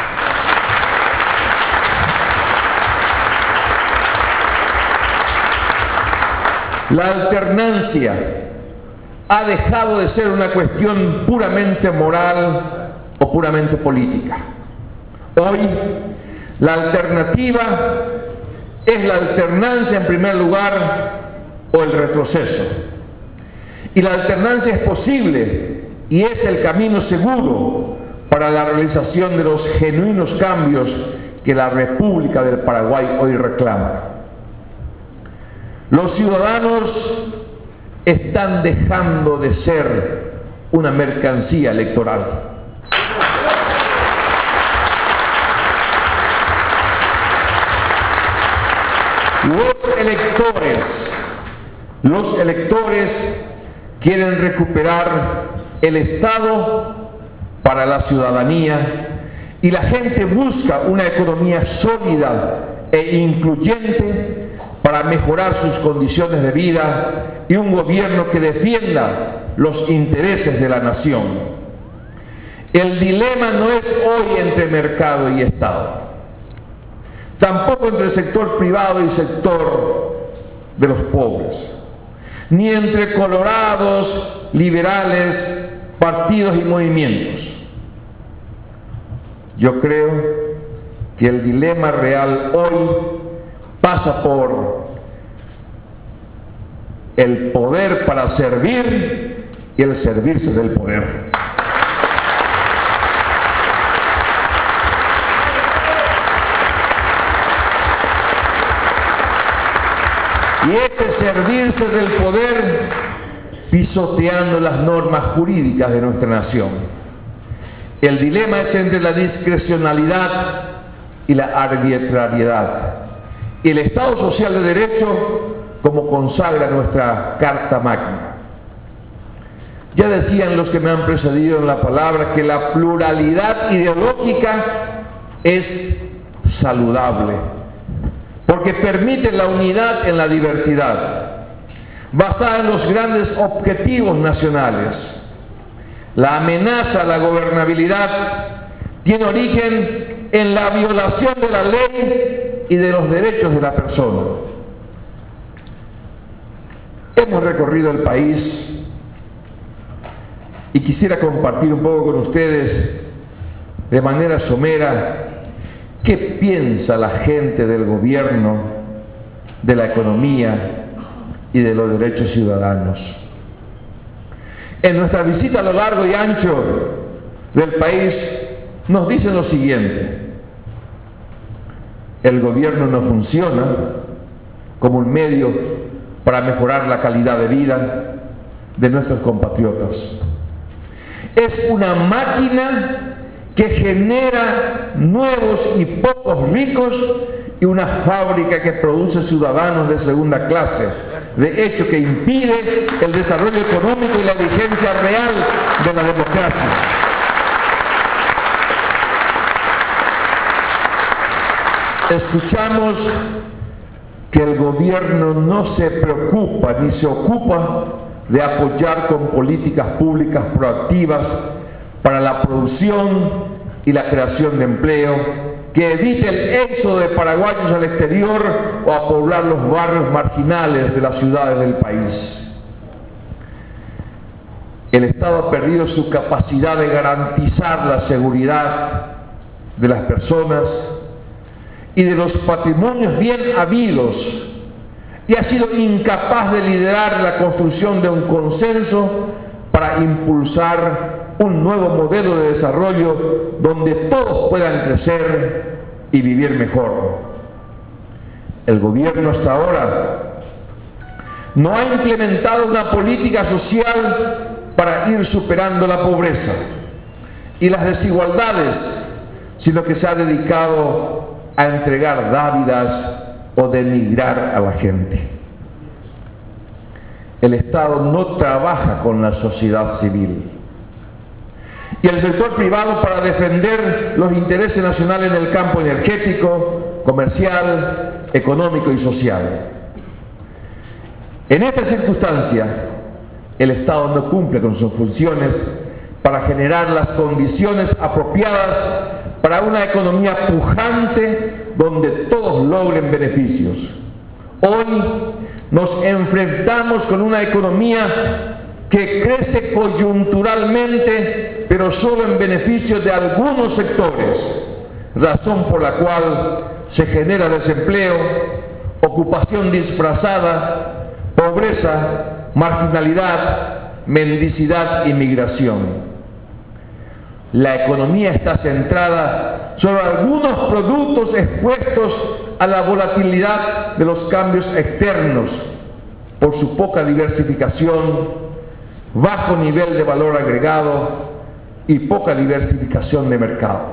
La alternancia ha dejado de ser una cuestión puramente moral o puramente política. Hoy, la alternativa es la alternancia en primer lugar o el retroceso. Y la alternancia es posible y es el camino seguro para la realización de los genuinos cambios que la República del Paraguay hoy reclama. Los ciudadanos están dejando de ser una mercancía electoral. Los electores, los electores quieren recuperar el Estado para la ciudadanía y la gente busca una economía sólida e incluyente para mejorar sus condiciones de vida y un gobierno que defienda los intereses de la nación. El dilema no es hoy entre mercado y Estado, tampoco entre el sector privado y el sector de los pobres, ni entre colorados, liberales, partidos y movimientos. Yo creo que el dilema real hoy pasa por el poder para servir y el servirse del poder. Y ese servirse del poder pisoteando las normas jurídicas de nuestra nación. El dilema es entre la discrecionalidad y la arbitrariedad. Y el Estado Social de Derecho, como consagra nuestra Carta Magna. Ya decían los que me han precedido en la palabra que la pluralidad ideológica es saludable, porque permite la unidad en la diversidad, basada en los grandes objetivos nacionales. La amenaza a la gobernabilidad tiene origen en la violación de la ley y de los derechos de la persona. Hemos recorrido el país y quisiera compartir un poco con ustedes de manera somera qué piensa la gente del gobierno, de la economía y de los derechos ciudadanos. En nuestra visita a lo largo y ancho del país nos dicen lo siguiente: el gobierno no funciona como un medio para mejorar la calidad de vida de nuestros compatriotas. Es una máquina que genera nuevos y pocos ricos y una fábrica que produce ciudadanos de segunda clase, de hecho que impide el desarrollo económico y la vigencia real de la democracia. Escuchamos que el gobierno no se preocupa ni se ocupa de apoyar con políticas públicas proactivas para la producción y la creación de empleo, que evite el éxodo de paraguayos al exterior o a poblar los barrios marginales de las ciudades del país. El Estado ha perdido su capacidad de garantizar la seguridad de las personas y de los patrimonios bien habidos, y ha sido incapaz de liderar la construcción de un consenso para impulsar un nuevo modelo de desarrollo donde todos puedan crecer y vivir mejor. El gobierno hasta ahora no ha implementado una política social para ir superando la pobreza y las desigualdades, sino que se ha dedicado a entregar dádivas o denigrar a la gente. El Estado no trabaja con la sociedad civil y el sector privado para defender los intereses nacionales en el campo energético, comercial, económico y social. En esta circunstancia, el Estado no cumple con sus funciones para generar las condiciones apropiadas para una economía pujante donde todos logren beneficios. Hoy nos enfrentamos con una economía que crece coyunturalmente, pero solo en beneficio de algunos sectores, razón por la cual se genera desempleo, ocupación disfrazada, pobreza, marginalidad, mendicidad y migración. La economía está centrada sobre algunos productos expuestos a la volatilidad de los cambios externos por su poca diversificación, bajo nivel de valor agregado y poca diversificación de mercado.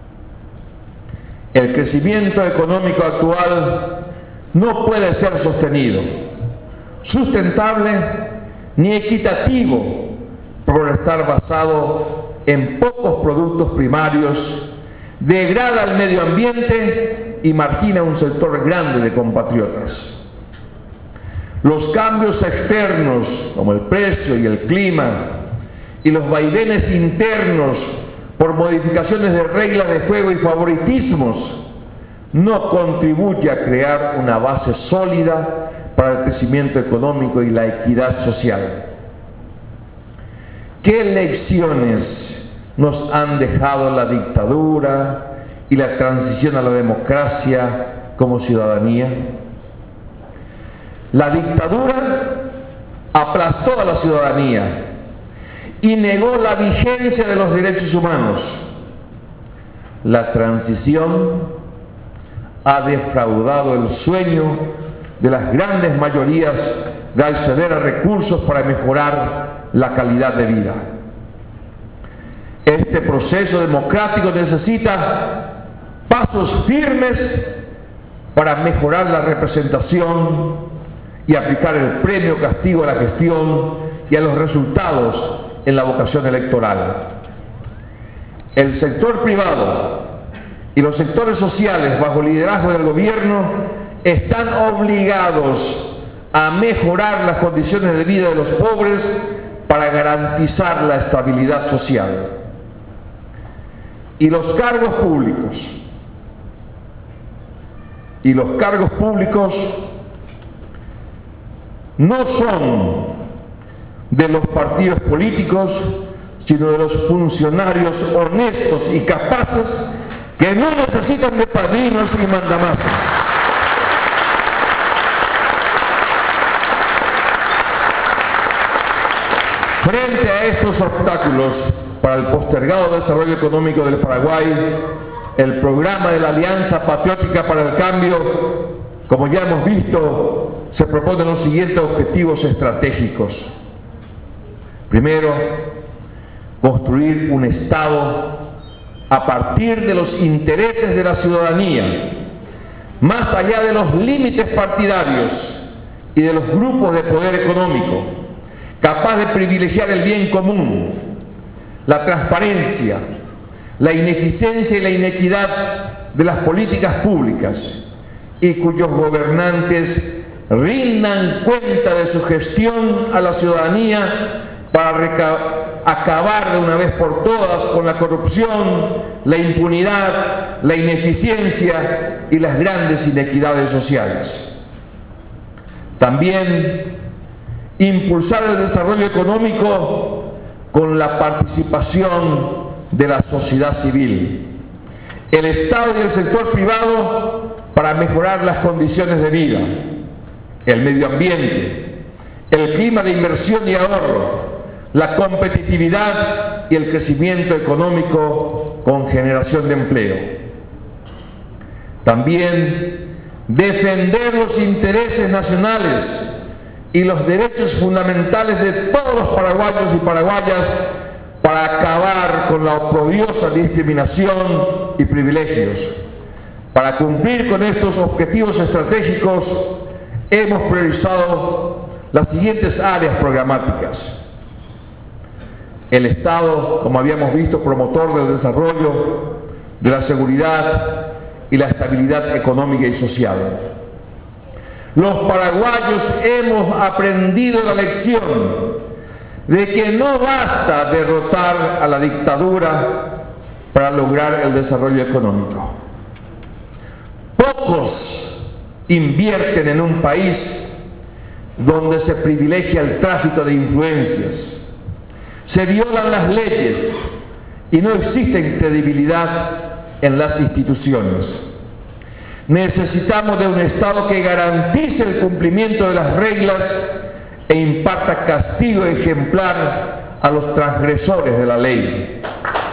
El crecimiento económico actual no puede ser sostenido, sustentable ni equitativo por estar basado en pocos productos primarios, degrada el medio ambiente y margina un sector grande de compatriotas. Los cambios externos, como el precio y el clima, y los vaivenes internos por modificaciones de reglas de juego y favoritismos, no contribuye a crear una base sólida para el crecimiento económico y la equidad social. ¿Qué lecciones nos han dejado la dictadura y la transición a la democracia como ciudadanía? La dictadura aplastó a la ciudadanía y negó la vigencia de los derechos humanos. La transición ha defraudado el sueño de las grandes mayorías de acceder a recursos para mejorar la calidad de vida. Este proceso democrático necesita pasos firmes para mejorar la representación y aplicar el premio castigo a la gestión y a los resultados en la vocación electoral. El sector privado y los sectores sociales bajo liderazgo del gobierno están obligados a mejorar las condiciones de vida de los pobres para garantizar la estabilidad social. Y los cargos públicos, y los cargos públicos no son de los partidos políticos, sino de los funcionarios honestos y capaces que no necesitan de padrinos y mandamases. Frente a estos obstáculos para el postergado desarrollo económico del Paraguay, el programa de la Alianza Patriótica para el Cambio, como ya hemos visto, se proponen los siguientes objetivos estratégicos. Primero, construir un Estado a partir de los intereses de la ciudadanía, más allá de los límites partidarios y de los grupos de poder económico, capaz de privilegiar el bien común, la transparencia, la ineficiencia y la inequidad de las políticas públicas y cuyos gobernantes rindan cuenta de su gestión a la ciudadanía para acabar de una vez por todas con la corrupción, la impunidad, la ineficiencia y las grandes inequidades sociales. También impulsar el desarrollo económico con la participación de la sociedad civil, el Estado y el sector privado para mejorar las condiciones de vida, el medio ambiente, el clima de inversión y ahorro, la competitividad y el crecimiento económico con generación de empleo. También defender los intereses nacionales y los derechos fundamentales de todos los paraguayos y paraguayas para acabar con la oprobiosa discriminación y privilegios. Para cumplir con estos objetivos estratégicos hemos priorizado las siguientes áreas programáticas. El Estado, como habíamos visto, promotor del desarrollo, de la seguridad y la estabilidad económica y social. Los paraguayos hemos aprendido la lección de que no basta derrotar a la dictadura para lograr el desarrollo económico. Pocos invierten en un país donde se privilegia el tráfico de influencias, se violan las leyes y no existe credibilidad en las instituciones. Necesitamos de un Estado que garantice el cumplimiento de las reglas e imparta castigo ejemplar a los transgresores de la ley.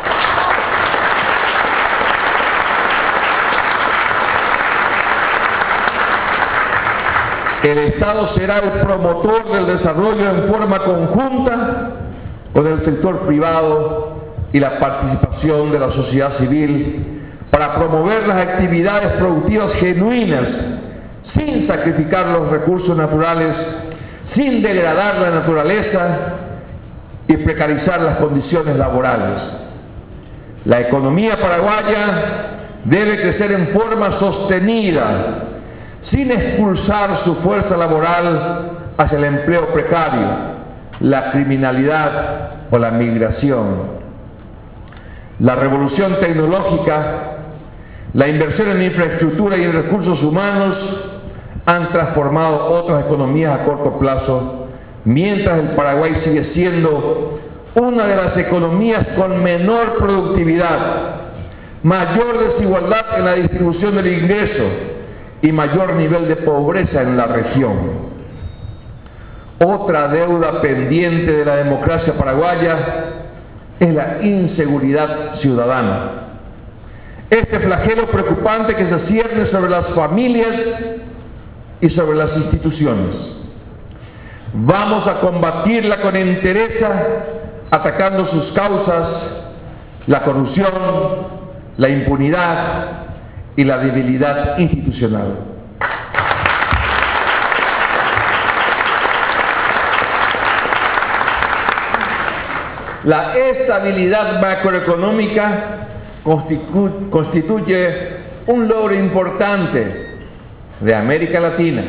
El Estado será el promotor del desarrollo en forma conjunta con el sector privado y la participación de la sociedad civil para promover las actividades productivas genuinas sin sacrificar los recursos naturales, sin degradar la naturaleza y precarizar las condiciones laborales. La economía paraguaya debe crecer en forma sostenida, sin expulsar su fuerza laboral hacia el empleo precario, la criminalidad o la migración. La revolución tecnológica, la inversión en infraestructura y en recursos humanos han transformado otras economías a corto plazo, mientras el Paraguay sigue siendo una de las economías con menor productividad, mayor desigualdad en la distribución del ingreso y mayor nivel de pobreza en la región. Otra deuda pendiente de la democracia paraguaya es la inseguridad ciudadana. Este flagelo preocupante que se cierne sobre las familias y sobre las instituciones. Vamos a combatirla con entereza, atacando sus causas, la corrupción, la impunidad y la debilidad institucional. La estabilidad macroeconómica constitu- constituye un logro importante de América Latina.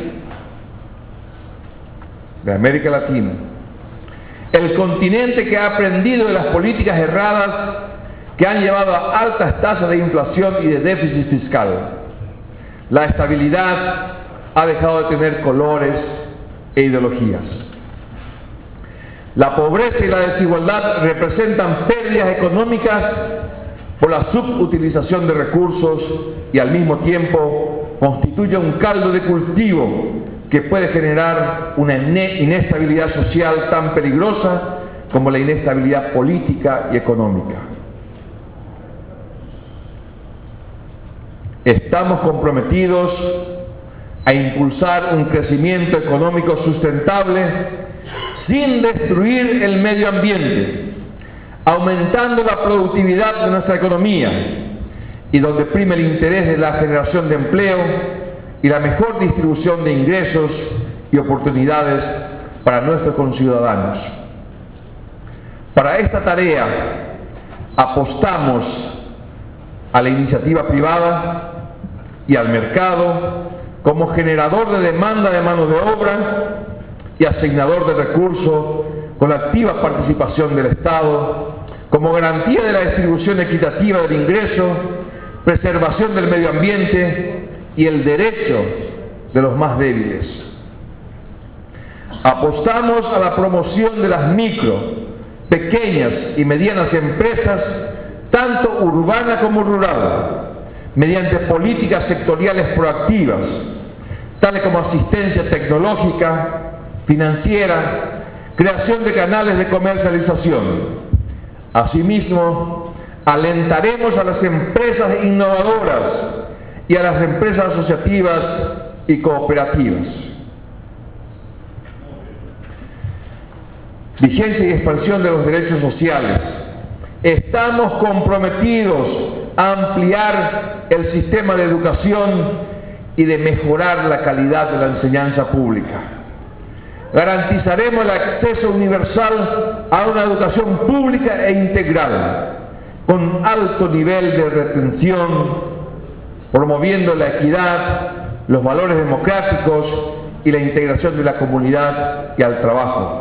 De América Latina. El continente que ha aprendido de las políticas erradas que han llevado a altas tasas de inflación y de déficit fiscal. La estabilidad ha dejado de tener colores e ideologías. La pobreza y la desigualdad representan pérdidas económicas por la subutilización de recursos y al mismo tiempo constituye un caldo de cultivo que puede generar una inestabilidad social tan peligrosa como la inestabilidad política y económica. Estamos comprometidos a impulsar un crecimiento económico sustentable sin destruir el medio ambiente, aumentando la productividad de nuestra economía y donde prime el interés de la generación de empleo y la mejor distribución de ingresos y oportunidades para nuestros conciudadanos. Para esta tarea apostamos a la iniciativa privada y al mercado como generador de demanda de mano de obra y asignador de recursos con la activa participación del Estado, como garantía de la distribución equitativa del ingreso, preservación del medio ambiente y el derecho de los más débiles. Apostamos a la promoción de las micro, pequeñas y medianas empresas, tanto urbana como rural, mediante políticas sectoriales proactivas, tales como asistencia tecnológica, financiera, creación de canales de comercialización. Asimismo, alentaremos a las empresas innovadoras y a las empresas asociativas y cooperativas. Vigencia y expansión de los derechos sociales. Estamos comprometidos a ampliar el sistema de educación y de mejorar la calidad de la enseñanza pública. Garantizaremos el acceso universal a una educación pública e integral, con alto nivel de retención, promoviendo la equidad, los valores democráticos y la integración de la comunidad y al trabajo.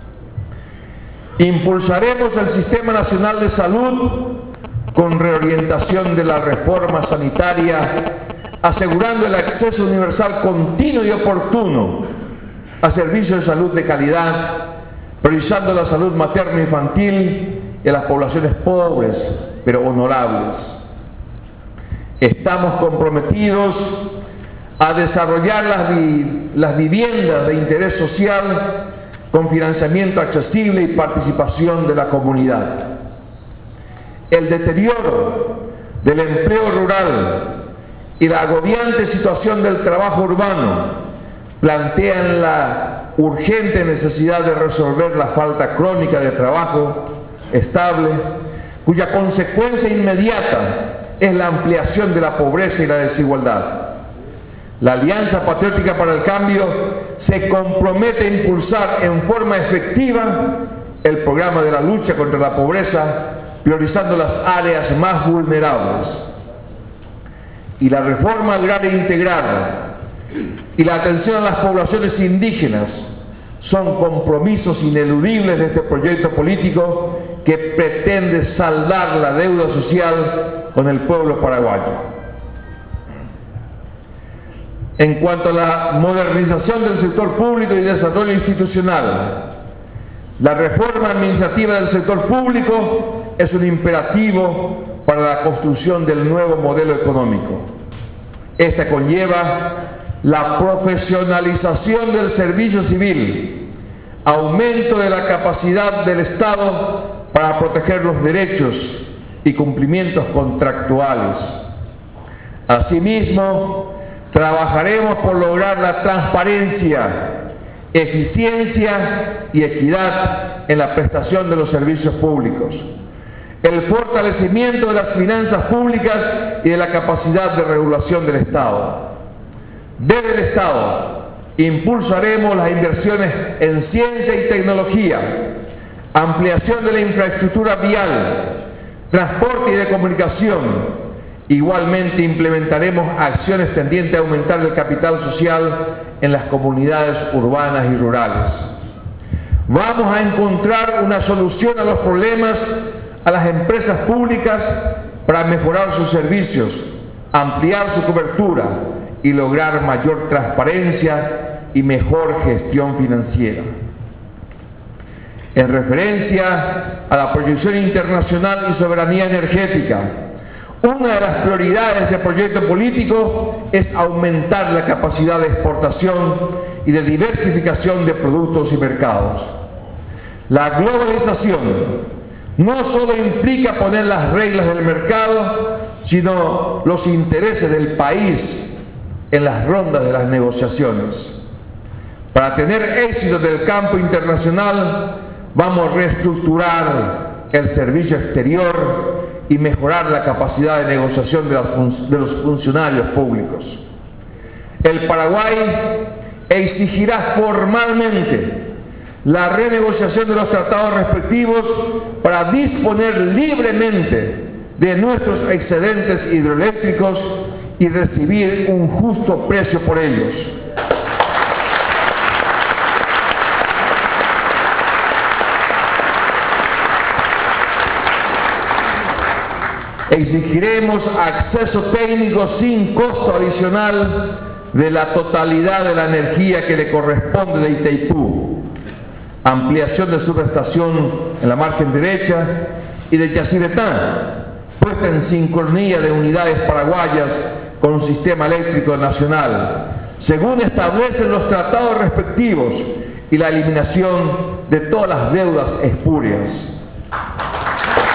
Impulsaremos el Sistema Nacional de Salud con reorientación de la reforma sanitaria, asegurando el acceso universal continuo y oportuno a servicios de salud de calidad, priorizando la salud materno-infantil y a las poblaciones pobres, pero honorables. Estamos comprometidos a desarrollar las, vi las viviendas de interés social con financiamiento accesible y participación de la comunidad. El deterioro del empleo rural y la agobiante situación del trabajo urbano plantean la urgente necesidad de resolver la falta crónica de trabajo estable, cuya consecuencia inmediata es la ampliación de la pobreza y la desigualdad. La Alianza Patriótica para el Cambio se compromete a impulsar en forma efectiva el programa de la lucha contra la pobreza, priorizando las áreas más vulnerables. Y la reforma agraria integrada y la atención a las poblaciones indígenas son compromisos ineludibles de este proyecto político que pretende saldar la deuda social con el pueblo paraguayo. En cuanto a la modernización del sector público y desarrollo institucional, la reforma administrativa del sector público es un imperativo para la construcción del nuevo modelo económico. Esta conlleva la profesionalización del servicio civil, aumento de la capacidad del Estado para proteger los derechos y cumplimientos contractuales. Asimismo, trabajaremos por lograr la transparencia, eficiencia y equidad en la prestación de los servicios públicos, el fortalecimiento de las finanzas públicas y de la capacidad de regulación del Estado. Desde el Estado impulsaremos las inversiones en ciencia y tecnología, ampliación de la infraestructura vial, transporte y de comunicación. Igualmente implementaremos acciones tendientes a aumentar el capital social en las comunidades urbanas y rurales. Vamos a encontrar una solución a los problemas a las empresas públicas para mejorar sus servicios, ampliar su cobertura y lograr mayor transparencia y mejor gestión financiera. En referencia a la proyección internacional y soberanía energética, una de las prioridades de este proyecto político es aumentar la capacidad de exportación y de diversificación de productos y mercados. La globalización no solo implica poner las reglas del mercado, sino los intereses del país en las rondas de las negociaciones. Para tener éxito del campo internacional, vamos a reestructurar el servicio exterior y mejorar la capacidad de negociación de, las fun de los funcionarios públicos. El Paraguay exigirá formalmente la renegociación de los tratados respectivos para disponer libremente de nuestros excedentes hidroeléctricos y recibir un justo precio por ellos. Exigiremos acceso técnico sin costo adicional de la totalidad de la energía que le corresponde de Itaipú, ampliación de subestación en la margen derecha y de Yacyretá, puesta en sincronía de unidades paraguayas con un sistema eléctrico nacional, según establecen los tratados respectivos, y la eliminación de todas las deudas espurias.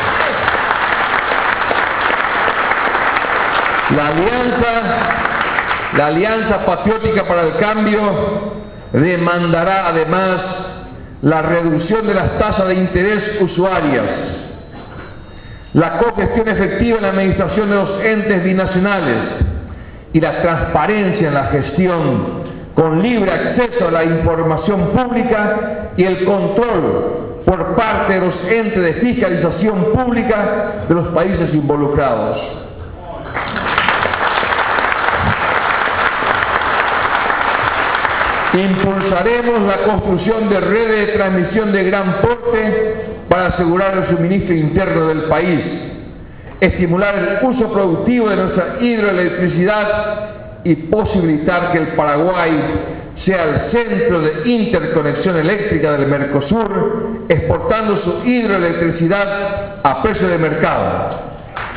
La alianza, la Alianza Patriótica para el Cambio demandará además la reducción de las tasas de interés usuarias, la cogestión efectiva en la administración de los entes binacionales y la transparencia en la gestión, con libre acceso a la información pública y el control por parte de los entes de fiscalización pública de los países involucrados. Impulsaremos la construcción de redes de transmisión de gran porte para asegurar el suministro interno del país, estimular el uso productivo de nuestra hidroelectricidad y posibilitar que el Paraguay sea el centro de interconexión eléctrica del Mercosur, exportando su hidroelectricidad a precio de mercado.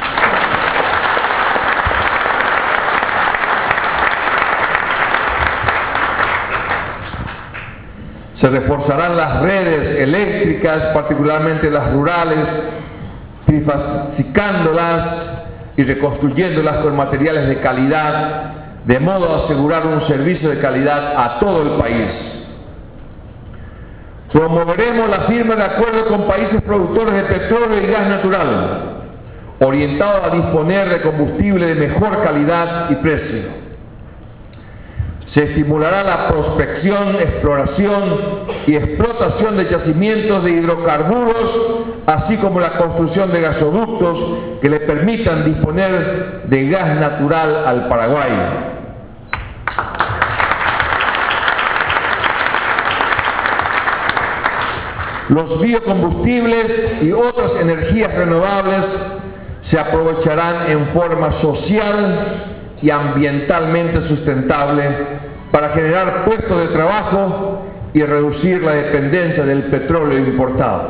Se reforzarán las redes eléctricas, particularmente las rurales, trifascándolas y reconstruyéndolas con materiales de calidad, de modo a asegurar un servicio de calidad a todo el país. Promoveremos la firma de acuerdos con países productores de petróleo y gas natural, orientados a disponer de combustible de mejor calidad y precio. Se estimulará la prospección, exploración y explotación de yacimientos de hidrocarburos, así como la construcción de gasoductos que le permitan disponer de gas natural al Paraguay. Los biocombustibles y otras energías renovables se aprovecharán en forma social y ambientalmente sustentable para generar puestos de trabajo y reducir la dependencia del petróleo importado.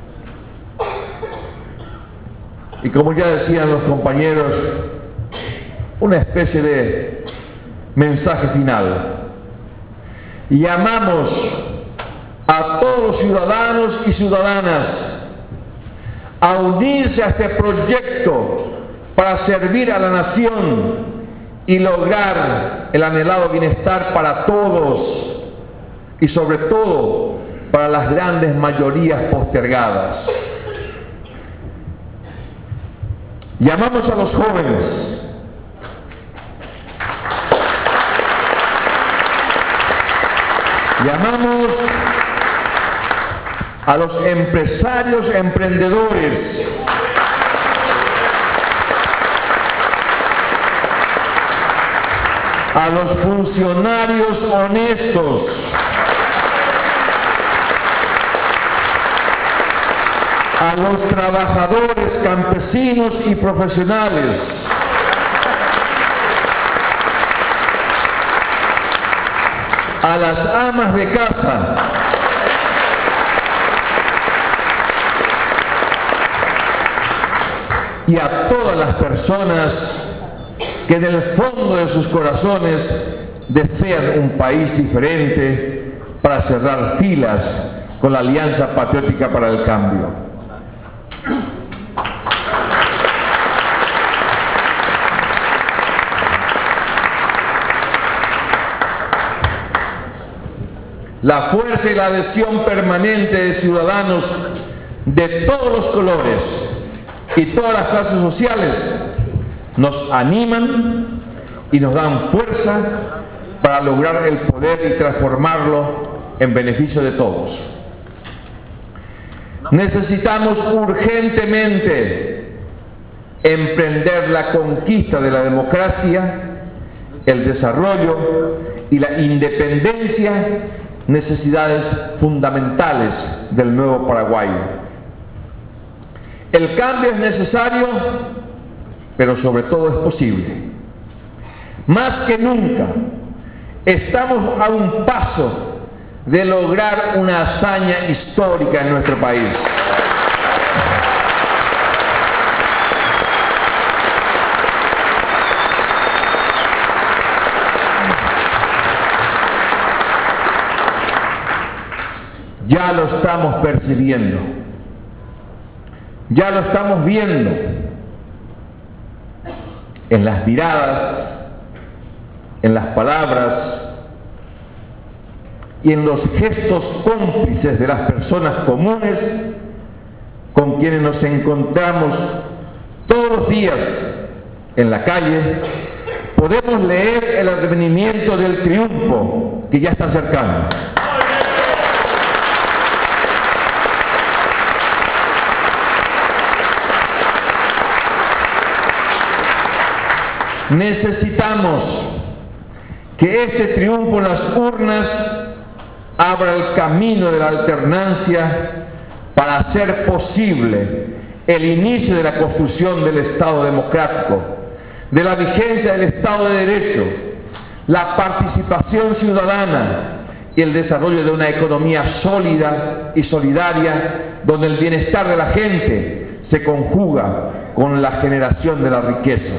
Y como ya decían los compañeros, una especie de mensaje final. Llamamos a todos los ciudadanos y ciudadanas a unirse a este proyecto para servir a la nación y lograr el anhelado bienestar para todos y sobre todo para las grandes mayorías postergadas. Llamamos a los jóvenes, llamamos a los empresarios emprendedores, a los funcionarios honestos, a los trabajadores campesinos y profesionales, a las amas de casa, y a todas las personas que en el fondo de sus corazones desean un país diferente para cerrar filas con la Alianza Patriótica para el Cambio. La fuerza y la adhesión permanente de ciudadanos de todos los colores y todas las clases sociales nos animan y nos dan fuerza para lograr el poder y transformarlo en beneficio de todos. Necesitamos urgentemente emprender la conquista de la democracia, el desarrollo y la independencia, necesidades fundamentales del nuevo Paraguay. El cambio es necesario, pero sobre todo es posible. Más que nunca, estamos a un paso de lograr una hazaña histórica en nuestro país. Ya lo estamos percibiendo, ya lo estamos viendo. en las miradas, en las palabras y en los gestos cómplices de las personas comunes con quienes nos encontramos todos los días en la calle, podemos leer el advenimiento del triunfo que ya está cercano. Necesitamos que este triunfo en las urnas abra el camino de la alternancia para hacer posible el inicio de la construcción del Estado democrático, de la vigencia del Estado de Derecho, la participación ciudadana y el desarrollo de una economía sólida y solidaria, donde el bienestar de la gente se conjuga con la generación de la riqueza.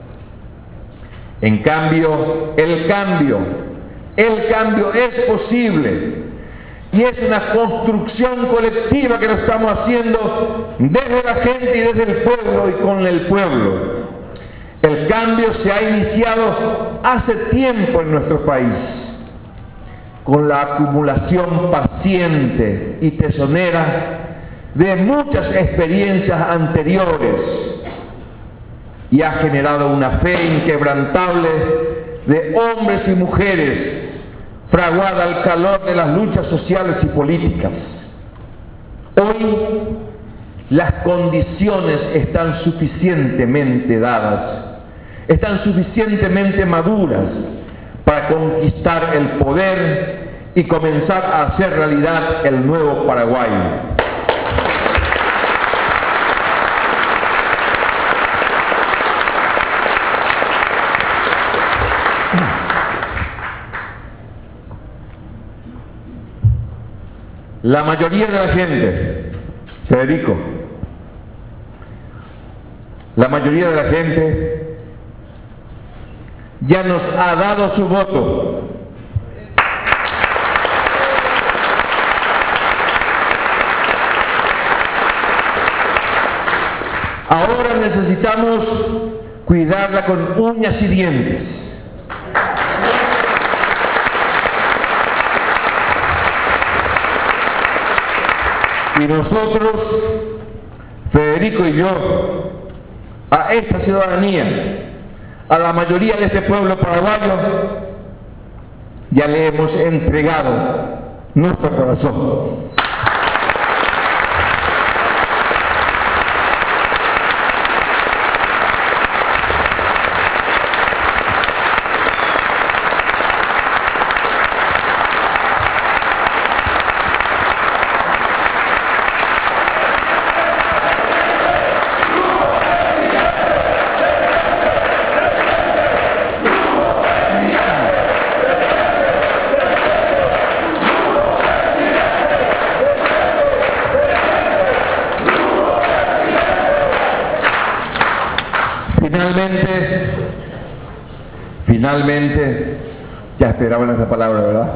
En cambio, el cambio, el cambio es posible y es una construcción colectiva que lo estamos haciendo desde la gente y desde el pueblo y con el pueblo. El cambio se ha iniciado hace tiempo en nuestro país, con la acumulación paciente y tesonera de muchas experiencias anteriores, y ha generado una fe inquebrantable de hombres y mujeres fraguada al calor de las luchas sociales y políticas. Hoy las condiciones están suficientemente dadas, están suficientemente maduras para conquistar el poder y comenzar a hacer realidad el nuevo Paraguay. La mayoría de la gente, Federico, la mayoría de la gente ya nos ha dado su voto. Ahora necesitamos cuidarla con uñas y dientes. Y nosotros, Federico y yo, a esta ciudadanía, a la mayoría de este pueblo paraguayo, ya le hemos entregado nuestro corazón. Finalmente, finalmente, ya esperaban esa palabra, ¿verdad?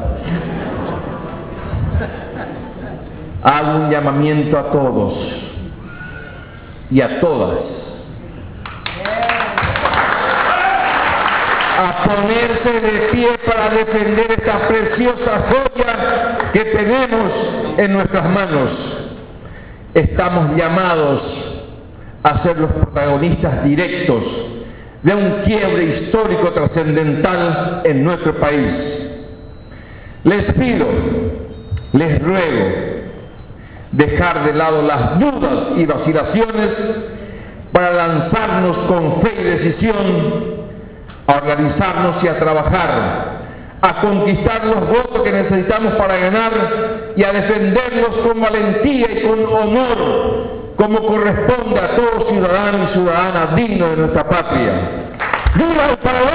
Hago un llamamiento a todos y a todas a ponerse de pie para defender esta preciosa joya que tenemos en nuestras manos. Estamos llamados a ser los protagonistas directos de un quiebre histórico trascendental en nuestro país. Les pido, les ruego, dejar de lado las dudas y vacilaciones para lanzarnos con fe y decisión a organizarnos y a trabajar, a conquistar los votos que necesitamos para ganar y a defenderlos con valentía y con honor, como corresponde a todo ciudadano y ciudadana digno de nuestra patria. ¡Viva el Paraguay!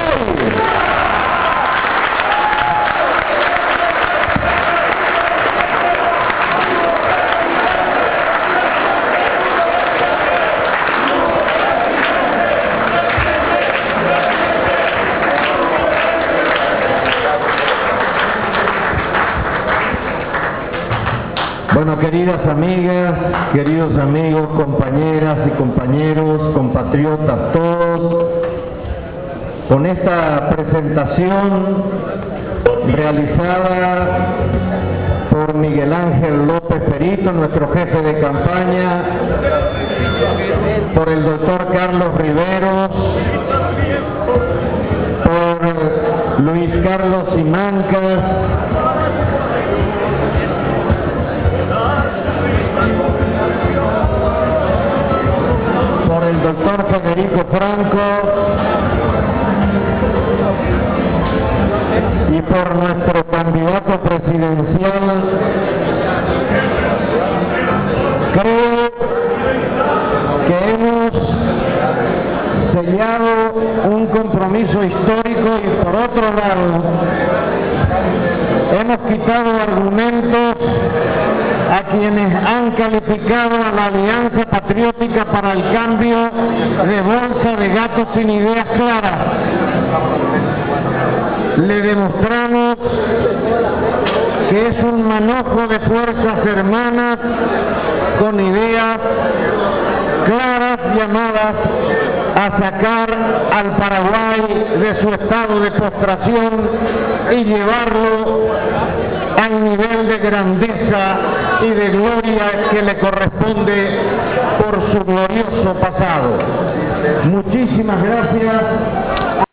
Bueno, queridas amigas, queridos amigos, compañeras y compañeros, compatriotas todos, con esta presentación realizada por Miguel Ángel López Perito, nuestro jefe de campaña, por el doctor Carlos Riveros, por Luis Carlos Simancas, por el doctor Federico Franco y por nuestro candidato presidencial. Creo que hemos sellado un compromiso histórico y, por otro lado, hemos quitado argumentos a quienes han calificado a la Alianza Patriótica para el Cambio de bolsa de gatos sin ideas claras. Le demostramos que es un manojo de fuerzas hermanas con ideas claras llamadas a sacar al Paraguay de su estado de postración y llevarlo al nivel de grandeza y de gloria que le corresponde por su glorioso pasado. Muchísimas gracias.